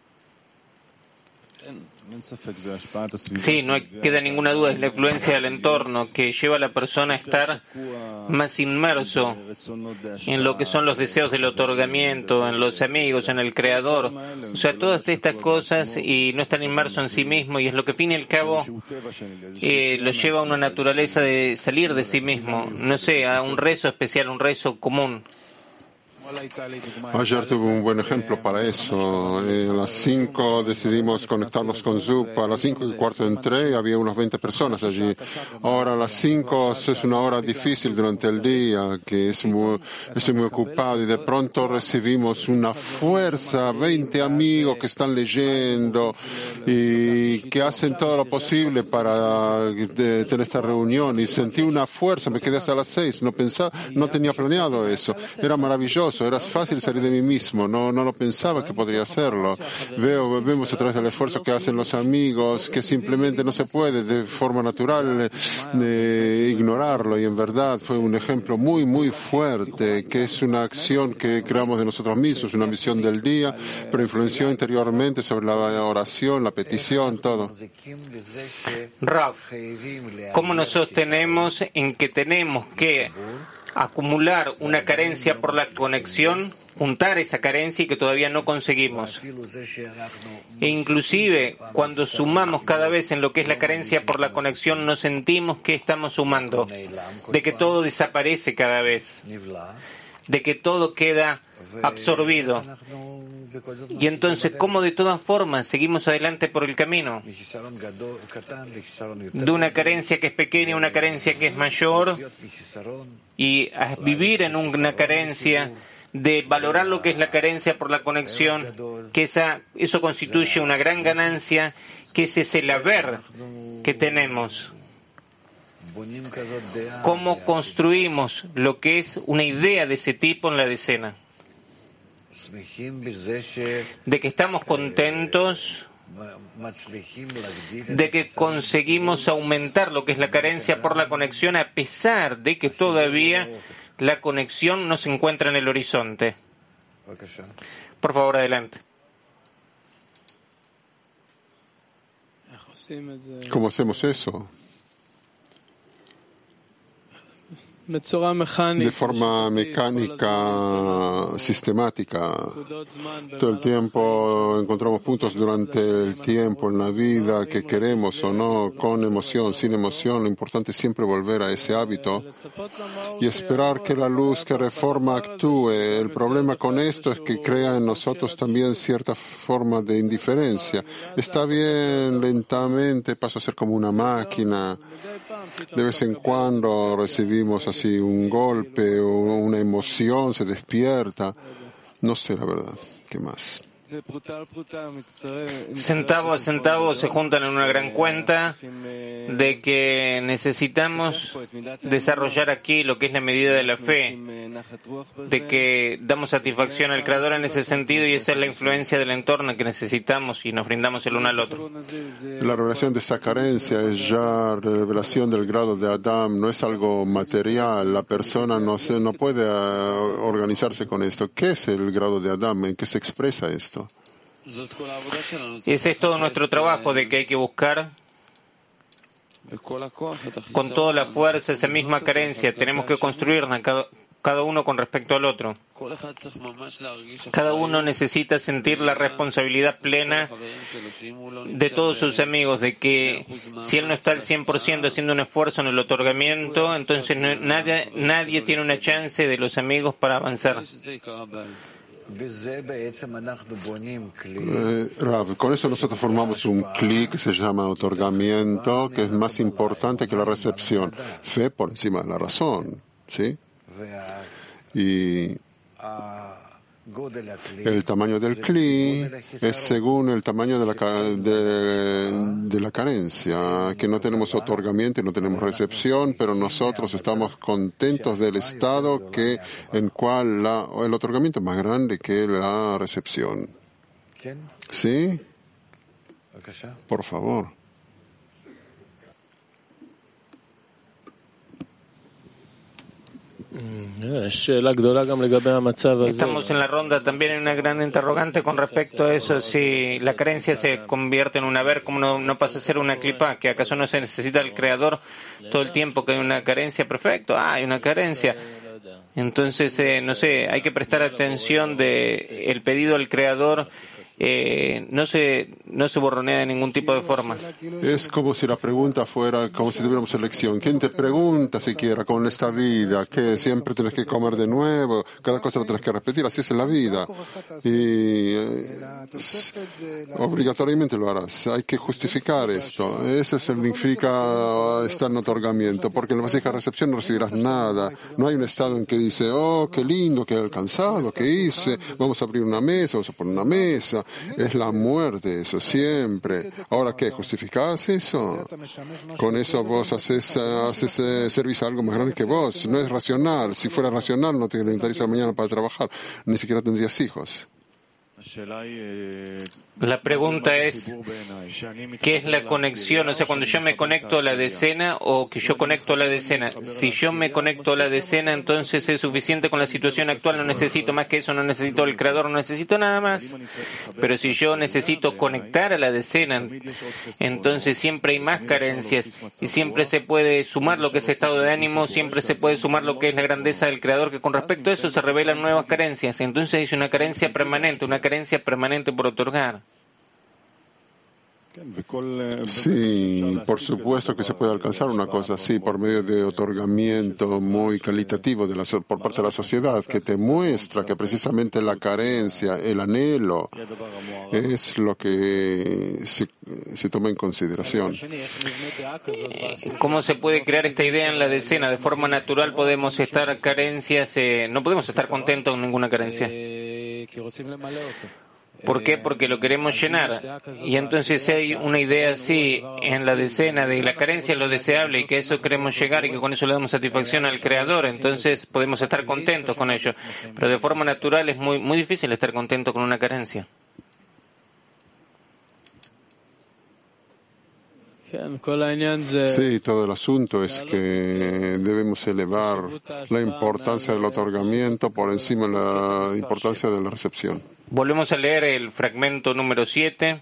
Sí, no queda ninguna duda, es la influencia del entorno que lleva a la persona a estar más inmerso en lo que son los deseos del otorgamiento, en los amigos, en el Creador, o sea, todas estas cosas, y no estar inmerso en sí mismo, y es lo que, al fin y al cabo, eh, lo lleva a una naturaleza de salir de sí mismo, no sé, a un rezo especial, un rezo común. Ayer tuve un buen ejemplo para eso. Eh, a las cinco decidimos conectarnos con Zup. A las cinco y cuarto entré y había unas veinte personas allí. Ahora a las cinco es una hora difícil durante el día, que es muy, estoy muy ocupado y de pronto recibimos una fuerza, veinte amigos que están leyendo y que hacen todo lo posible para de, tener esta reunión. Y sentí una fuerza, me quedé hasta las seis. No pensaba, no tenía planeado eso. Era maravilloso. Era fácil salir de mí mismo, no, no lo pensaba que podría hacerlo. Veo, vemos a través del esfuerzo que hacen los amigos, que simplemente no se puede de forma natural eh, ignorarlo, y en verdad fue un ejemplo muy, muy fuerte, que es una acción que creamos de nosotros mismos, una misión del día, pero influenció interiormente sobre la oración, la petición, todo. Rav, ¿cómo nos sostenemos en que tenemos que acumular una carencia por la conexión, juntar esa carencia y que todavía no conseguimos? E inclusive cuando sumamos cada vez en lo que es la carencia por la conexión, no sentimos que estamos sumando, de que todo desaparece cada vez, de que todo queda absorbido. Y entonces, ¿cómo de todas formas seguimos adelante por el camino? De una carencia que es pequeña a una carencia que es mayor, y a vivir en una carencia, de valorar lo que es la carencia por la conexión, que esa, eso constituye una gran ganancia, que ese es el haber que tenemos. ¿Cómo construimos lo que es una idea de ese tipo en la decena? De que estamos contentos, de que conseguimos aumentar lo que es la carencia por la conexión, a pesar de que todavía la conexión no se encuentra en el horizonte. Por favor, adelante. ¿Cómo hacemos eso? De forma mecánica, sistemática. Todo el tiempo encontramos puntos durante el tiempo en la vida que queremos o no, con emoción, sin emoción. Lo importante es siempre volver a ese hábito y esperar que la luz que reforma actúe. El problema con esto es que crea en nosotros también cierta forma de indiferencia. Está bien, lentamente paso a ser como una máquina. De vez en cuando recibimos así un golpe o una emoción, se despierta. No sé la verdad. ¿Qué más? Centavo a centavo se juntan en una gran cuenta de que necesitamos desarrollar aquí lo que es la medida de la fe, de que damos satisfacción al Creador en ese sentido, y esa es la influencia del entorno que necesitamos y nos brindamos el uno al otro. La revelación de esa carencia es ya revelación del grado de Adam, no es algo material. La persona no, se, no puede uh, organizarse con esto. ¿Qué es el grado de Adam? ¿En qué se expresa esto? Ese es todo nuestro trabajo, de que hay que buscar con toda la fuerza esa misma carencia. Tenemos que construirla cada, cada uno con respecto al otro. Cada uno necesita sentir la responsabilidad plena de todos sus amigos, de que si él no está al cien por ciento haciendo un esfuerzo en el otorgamiento, entonces no, nadie, nadie tiene una chance de los amigos para avanzar. Eh, Rav, con eso nosotros formamos un clic que se llama otorgamiento, que es más importante que la recepción. Fe por encima de la razón, ¿sí? Y el tamaño del cli es según el tamaño de la, de, de la carencia, que no tenemos otorgamiento y no tenemos recepción, pero nosotros estamos contentos del estado que en cual la, el otorgamiento es más grande que la recepción. ¿Sí? Por favor. Estamos en la ronda también en una gran interrogante con respecto a eso, si la carencia se convierte en un haber, ¿cómo no, no pasa a ser una clipa? ¿Que acaso no se necesita el Creador todo el tiempo que hay una carencia? Perfecto, ah, hay una carencia. Entonces, eh, no sé, hay que prestar atención de el pedido al Creador eh, no se no se borronea de ningún tipo de forma. Es como si la pregunta fuera como si tuviéramos elección. ¿Quién te pregunta siquiera con esta vida? Que siempre tienes que comer de nuevo, cada cosa lo tienes que repetir, así es en la vida. Y eh, obligatoriamente lo harás. Hay que justificar esto. Eso significa estar en otorgamiento, porque en la vasija de recepción no recibirás nada. No hay un estado en que dice, oh, qué lindo, qué he alcanzado, qué hice, vamos a abrir una mesa, vamos a poner una mesa. Es la muerte, eso, siempre. Ahora, ¿qué? ¿Justificás eso? Con eso vos haces, haces eh, servís a algo más grande que vos. No es racional. Si fuera racional, no te levantarías a la mañana para trabajar. Ni siquiera tendrías hijos. La pregunta es, ¿qué es la conexión? O sea, cuando yo me conecto a la decena o que yo conecto a la decena. Si yo me conecto a la decena, entonces es suficiente con la situación actual, no necesito más que eso, no necesito el creador, no necesito nada más. Pero si yo necesito conectar a la decena, entonces siempre hay más carencias y siempre se puede sumar lo que es estado de ánimo, siempre se puede sumar lo que es la grandeza del creador, que con respecto a eso se revelan nuevas carencias. Entonces es una carencia permanente, una carencia permanente por otorgar. Sí, por supuesto que se puede alcanzar una cosa así por medio de otorgamiento muy calitativo de la, por parte de la sociedad, que te muestra que precisamente la carencia, el anhelo, es lo que se, se toma en consideración. ¿Cómo se puede crear esta idea en la decena? De forma natural podemos estar carencias, eh, no podemos estar contentos con ninguna carencia. ¿Por qué? Porque lo queremos llenar. Y entonces si hay una idea así en la decena de la carencia es lo deseable y que a eso queremos llegar y que con eso le damos satisfacción al Creador, entonces podemos estar contentos con ello. Pero de forma natural es muy, muy difícil estar contento con una carencia. Sí, todo el asunto es que debemos elevar la importancia del otorgamiento por encima de la importancia de la recepción. Volvemos a leer el fragmento número siete.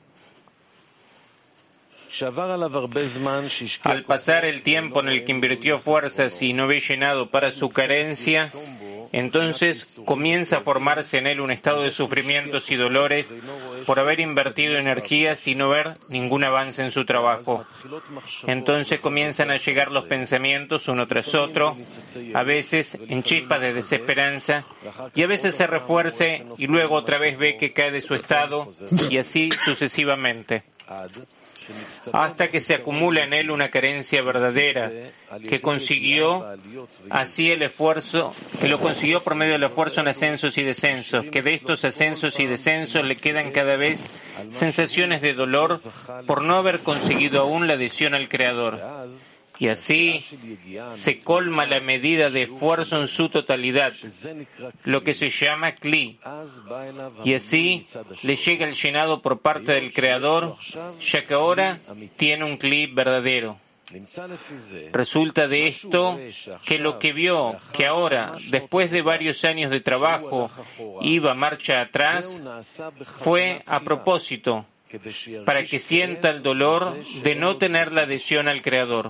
Al pasar el tiempo en el que invirtió fuerzas y no ve llenado para su carencia, entonces comienza a formarse en él un estado de sufrimientos y dolores por haber invertido energías y no ver ningún avance en su trabajo. Entonces comienzan a llegar los pensamientos uno tras otro, a veces en chispas de desesperanza, y a veces se refuerce y luego otra vez ve que cae de su estado, y así sucesivamente, hasta que se acumula en él una carencia verdadera, que consiguió así el esfuerzo, que lo consiguió por medio del esfuerzo en ascensos y descensos, que de estos ascensos y descensos le quedan cada vez sensaciones de dolor por no haber conseguido aún la adhesión al Creador. Y así se colma la medida de esfuerzo en su totalidad, lo que se llama Kli. Y así le llega el llenado por parte del Creador, ya que ahora tiene un Kli verdadero. Resulta de esto que lo que vio que ahora, después de varios años de trabajo, iba marcha atrás, fue a propósito, para que sienta el dolor de no tener la adhesión al Creador.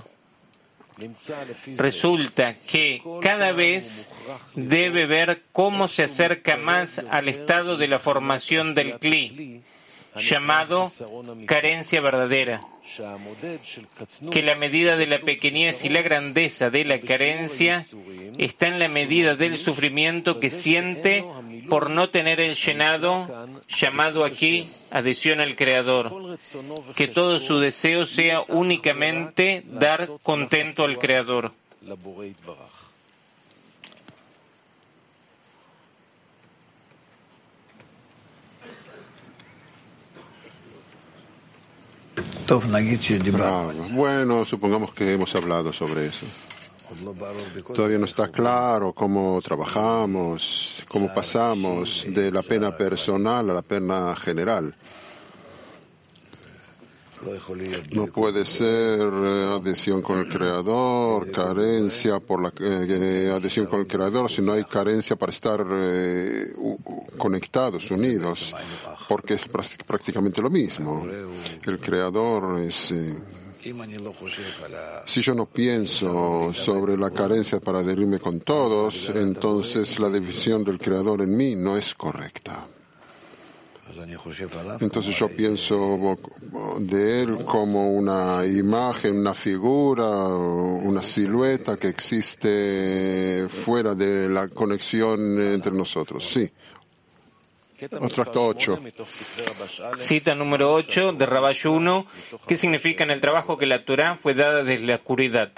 Resulta que cada vez debe ver cómo se acerca más al estado de la formación del Kli, llamado carencia verdadera, que la medida de la pequeñez y la grandeza de la carencia está en la medida del sufrimiento que siente por no tener el llenado, llamado aquí adhesión al Creador, que todo su deseo sea únicamente dar contento al Creador. Bravo. Bueno, supongamos que hemos hablado sobre eso. Todavía no está claro cómo trabajamos, cómo pasamos de la pena personal a la pena general. No puede ser eh, adhesión con el Creador, carencia por la eh, adhesión con el Creador, si no hay carencia para estar eh, conectados, unidos, porque es prácticamente lo mismo. El Creador es... Eh, Si yo no pienso sobre la carencia para adherirme con todos, entonces la división del Creador en mí no es correcta. Entonces yo pienso de él como una imagen, una figura, una silueta que existe fuera de la conexión entre nosotros. Sí. Extracto ocho. Cita número ocho de Rabash uno. ¿Qué significa en el trabajo que la Torá fue dada desde la oscuridad?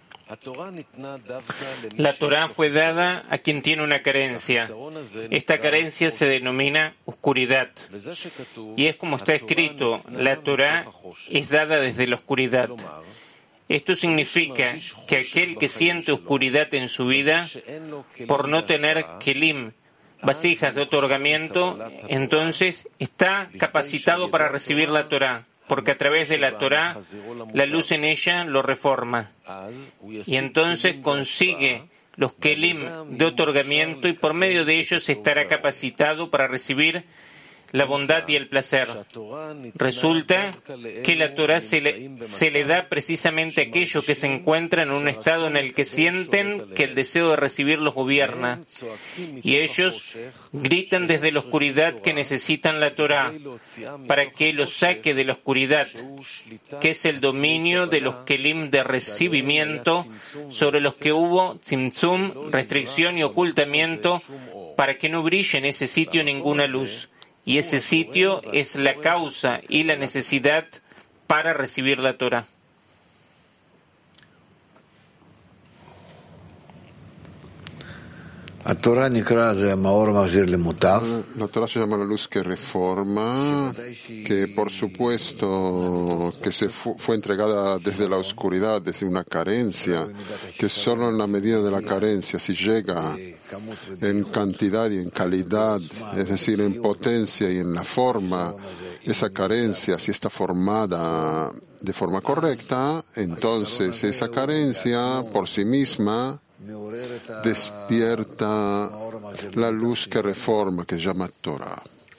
La Torá fue dada a quien tiene una carencia. Esta carencia se denomina oscuridad. Y es como está escrito, la Torá es dada desde la oscuridad. Esto significa que aquel que siente oscuridad en su vida, por no tener kelim, vasijas de otorgamiento, entonces está capacitado para recibir la Torá, porque a través de la Torá, la luz en ella lo reforma. Y entonces consigue los kelim de otorgamiento y por medio de ellos estará capacitado para recibir la bondad y el placer. Resulta que la Torá se le, se le da precisamente a aquellos que se encuentran en un estado en el que sienten que el deseo de recibir los gobierna. Y ellos gritan desde la oscuridad que necesitan la Torá para que los saque de la oscuridad, que es el dominio de los kelim de recibimiento sobre los que hubo tzimtzum, restricción y ocultamiento, para que no brille en ese sitio ninguna luz. Y ese sitio es la causa y la necesidad para recibir la Torá. La Torá se llama la luz que reforma, que por supuesto que se fu- fue entregada desde la oscuridad, desde una carencia, que solo en la medida de la carencia, si llega en cantidad y en calidad, es decir, en potencia y en la forma, esa carencia, si está formada de forma correcta, entonces esa carencia por sí misma despierta la luz que reforma, que se llama Torah.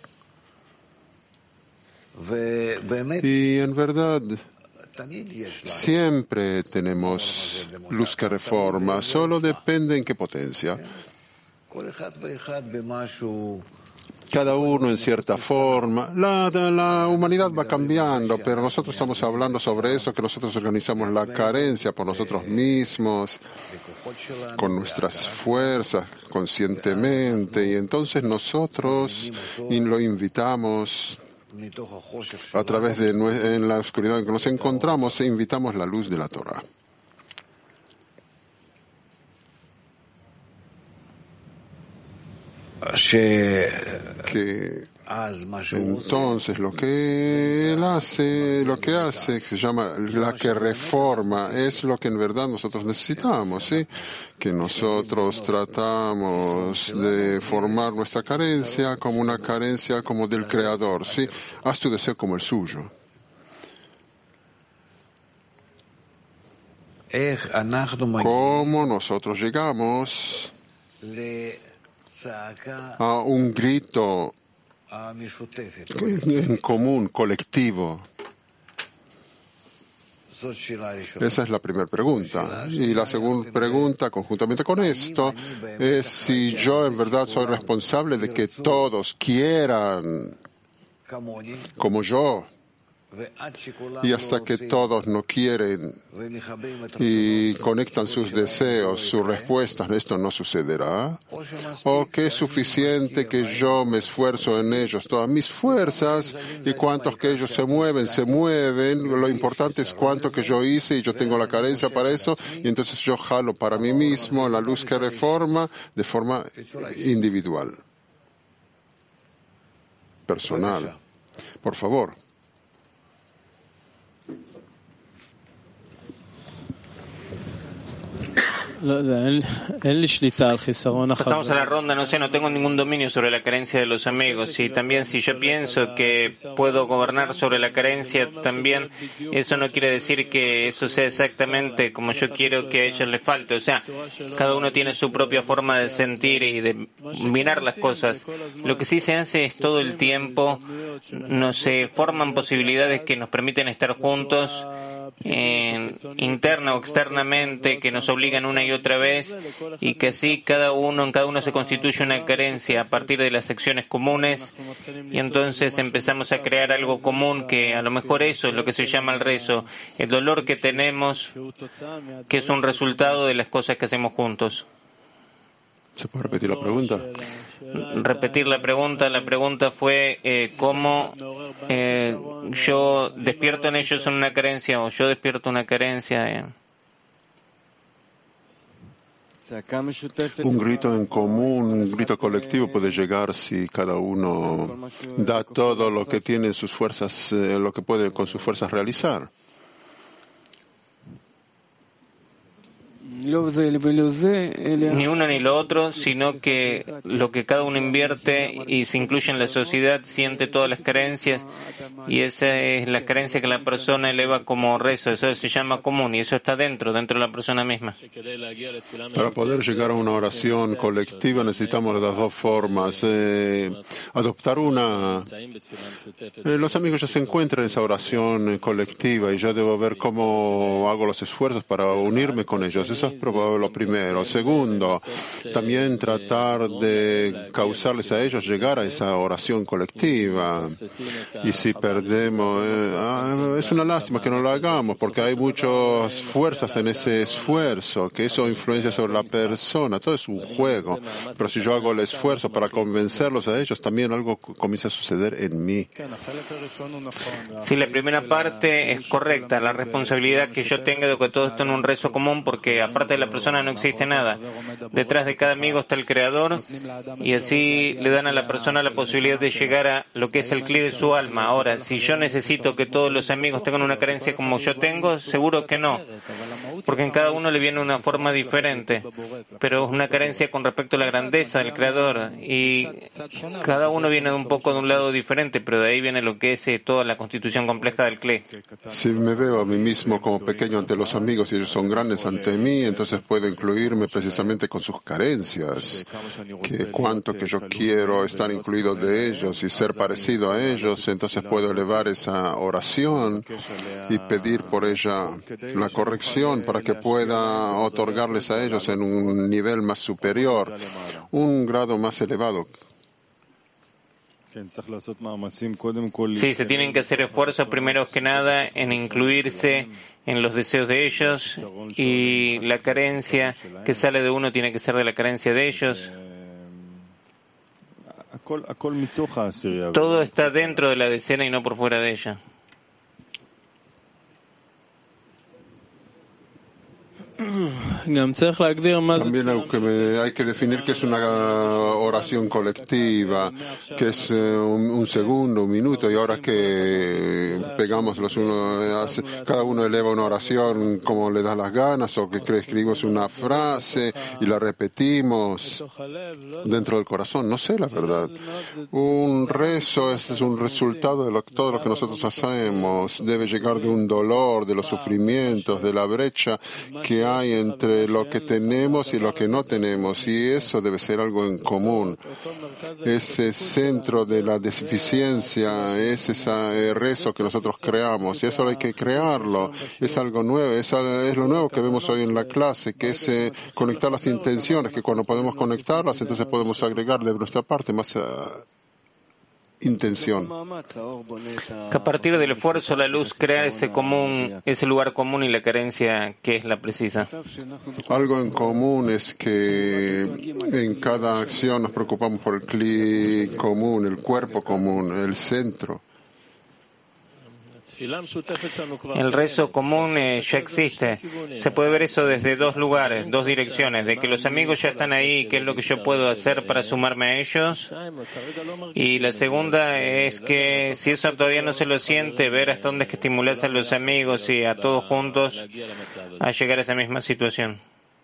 Y en verdad, siempre tenemos luz que reforma, solo depende en qué potencia. Cada uno en cierta forma. La, la humanidad va cambiando, pero nosotros estamos hablando sobre eso, que nosotros organizamos la carencia por nosotros mismos, con nuestras fuerzas, conscientemente, y entonces nosotros lo invitamos a través de en la oscuridad en que nos encontramos, e invitamos la luz de la Torah. Que entonces lo que él hace, lo que hace, que se llama la que reforma, es lo que en verdad nosotros necesitamos, ¿sí? Que nosotros tratamos de formar nuestra carencia como una carencia como del Creador, ¿sí? Haz tu deseo como el suyo. ¿Cómo nosotros llegamos a un grito en común, colectivo? Esa es la primera pregunta. Y la segunda pregunta, conjuntamente con esto, es si yo en verdad soy responsable de que todos quieran como yo. Y hasta que todos no quieren y conectan sus deseos, sus respuestas, esto no sucederá. ¿O que es suficiente que yo me esfuerzo en ellos, todas mis fuerzas, y cuantos que ellos se mueven, se mueven? Lo importante es cuánto que yo hice y yo tengo la carencia para eso, y entonces yo jalo para mí mismo la luz que reforma de forma individual, personal. Por favor. Pasamos a la ronda, no sé, no tengo ningún dominio sobre la carencia de los amigos, y también si yo pienso que puedo gobernar sobre la carencia también, eso no quiere decir que eso sea exactamente como yo quiero que a ellos les falte. O sea, cada uno tiene su propia forma de sentir y de mirar las cosas. Lo que sí se hace es todo el tiempo, no se forman posibilidades que nos permiten estar juntos eh, interna o externamente que nos obligan una y otra vez, y que así cada uno en cada uno se constituye una carencia a partir de las secciones comunes, y entonces empezamos a crear algo común que a lo mejor eso es lo que se llama el rezo, el dolor que tenemos, que es un resultado de las cosas que hacemos juntos. ¿Se puede repetir la pregunta? Repetir la pregunta. La pregunta fue eh, cómo eh, yo despierto en ellos una carencia o yo despierto una carencia. Eh. Un grito en común, un grito colectivo puede llegar si cada uno da todo lo que tiene en sus fuerzas, eh, lo que puede con sus fuerzas realizar. Ni uno ni lo otro, sino que lo que cada uno invierte y se incluye en la sociedad siente todas las carencias, y esa es la carencia que la persona eleva como rezo. Eso se llama común y eso está dentro, dentro de la persona misma. Para poder llegar a una oración colectiva necesitamos las dos formas. Eh, adoptar una. Eh, los amigos ya se encuentran en esa oración colectiva y yo debo ver cómo hago los esfuerzos para unirme con ellos. Eso es lo primero. Segundo, también tratar de causarles a ellos llegar a esa oración colectiva. Y si perdemos, eh, es una lástima que no lo hagamos, porque hay muchas fuerzas en ese esfuerzo, que eso influencia sobre la persona. Todo es un juego. Pero si yo hago el esfuerzo para convencerlos a ellos, también algo comienza a suceder en mí. Sí, la primera parte es correcta. La responsabilidad que yo tenga de que todo esto en un rezo común, porque aparte de la persona no existe nada. Detrás de cada amigo está el Creador, y así le dan a la persona la posibilidad de llegar a lo que es el cli de su alma. Ahora, si yo necesito que todos los amigos tengan una carencia como yo tengo, seguro que no, porque en cada uno le viene una forma diferente, pero es una carencia con respecto a la grandeza del Creador, y cada uno viene de un poco de un lado diferente, pero de ahí viene lo que es eh, toda la constitución compleja del cli. Si me veo a mí mismo como pequeño ante los amigos y ellos son grandes ante mí, entonces puedo incluirme precisamente con sus carencias, que cuánto que yo quiero estar incluido de ellos y ser parecido a ellos, entonces puedo elevar esa oración y pedir por ella la corrección para que pueda otorgarles a ellos en un nivel más superior, un grado más elevado. Sí, se tienen que hacer esfuerzos primero que nada en incluirse en los deseos de ellos, y la carencia que sale de uno tiene que ser de la carencia de ellos. Todo está dentro de la decena y no por fuera de ella. También hay que, hay que definir qué es una oración colectiva, que es un, un segundo, un minuto, y ahora que pegamos los unos, cada uno eleva una oración como le da las ganas, o que escribimos una frase y la repetimos dentro del corazón, no sé la verdad. Un rezo es, es un resultado de lo, todo lo que nosotros hacemos, debe llegar de un dolor, de los sufrimientos, de la brecha que hay entre lo que tenemos y lo que no tenemos, y eso debe ser algo en común. Ese centro de la deficiencia es ese rezo que nosotros creamos, y eso hay que crearlo. Es algo nuevo, es, es lo nuevo que vemos hoy en la clase, que es eh, conectar las intenciones, que cuando podemos conectarlas, entonces podemos agregar de nuestra parte más uh, intención. Que a partir del esfuerzo la luz crea ese común, ese lugar común y la carencia que es la precisa. Algo en común es que en cada acción nos preocupamos por el cli común, el cuerpo común, el centro. El rezo común eh, ya existe. Se puede ver eso desde dos lugares, dos direcciones, de que los amigos ya están ahí, qué es lo que yo puedo hacer para sumarme a ellos. Y la segunda es que si eso todavía no se lo siente, ver hasta dónde es que estimulas a los amigos y a todos juntos a llegar a esa misma situación.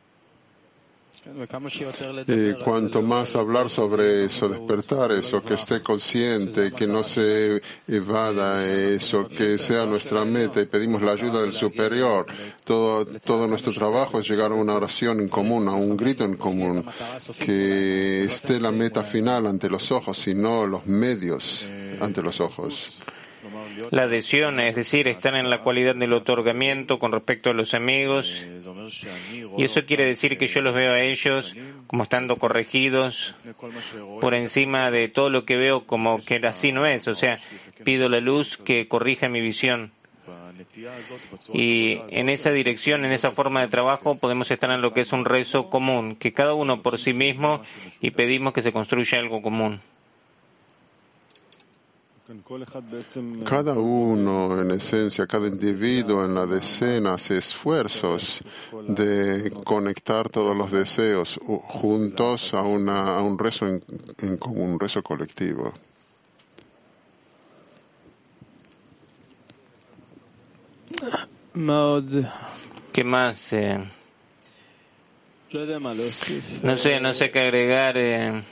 Y cuanto más hablar sobre eso, despertar eso, que esté consciente, que no se evada eso, que sea nuestra meta, y pedimos la ayuda del superior. Todo, todo nuestro trabajo es llegar a una oración en común, a un grito en común, que esté la meta final ante los ojos y no los medios ante los ojos. La adhesión, es decir, estar en la cualidad del otorgamiento con respecto a los amigos, y eso quiere decir que yo los veo a ellos como estando corregidos por encima de todo lo que veo como que así no es, o sea, pido la luz que corrija mi visión. Y en esa dirección, en esa forma de trabajo, podemos estar en lo que es un rezo común, que cada uno por sí mismo, y pedimos que se construya algo común. Cada uno, en esencia, cada individuo en la decena hace esfuerzos de conectar todos los deseos juntos a, una, a un rezo en, en común, un rezo colectivo. ¿Qué más? Eh, no sé, no sé qué agregar. Eh,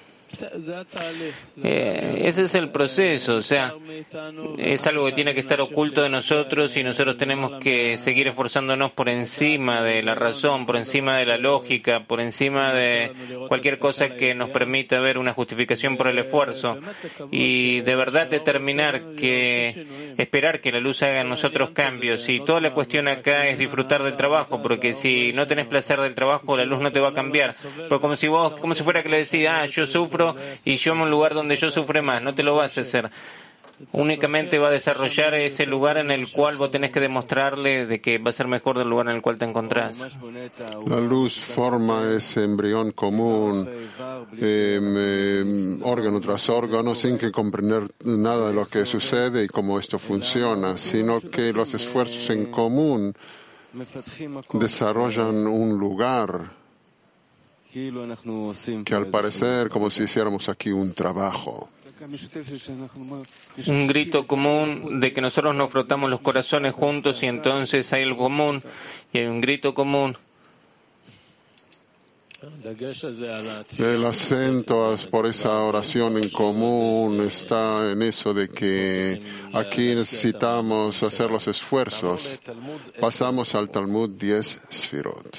Eh, ese es el proceso, o sea, es algo que tiene que estar oculto de nosotros y nosotros tenemos que seguir esforzándonos por encima de la razón, por encima de la lógica, por encima de cualquier cosa que nos permita ver una justificación por el esfuerzo y de verdad determinar que, esperar que la luz haga en nosotros cambios. Y toda la cuestión acá es disfrutar del trabajo, porque si no tenés placer del trabajo, la luz no te va a cambiar. Pero como si vos, como si fuera que le decís, ah, yo sufro y yo en un lugar donde yo sufre más, no te lo vas a hacer. Únicamente va a desarrollar ese lugar en el cual vos tenés que demostrarle de que va a ser mejor del lugar en el cual te encontrás. La luz forma ese embrión común, eh, eh, órgano tras órgano, sin que comprender nada de lo que sucede y cómo esto funciona, sino que los esfuerzos en común desarrollan un lugar que al parecer como si hiciéramos aquí un trabajo. Un grito común de que nosotros nos frotamos los corazones juntos y entonces hay algo común y hay un grito común. El acento por esa oración en común está en eso de que aquí necesitamos hacer los esfuerzos. Pasamos al Talmud diez Sfirot.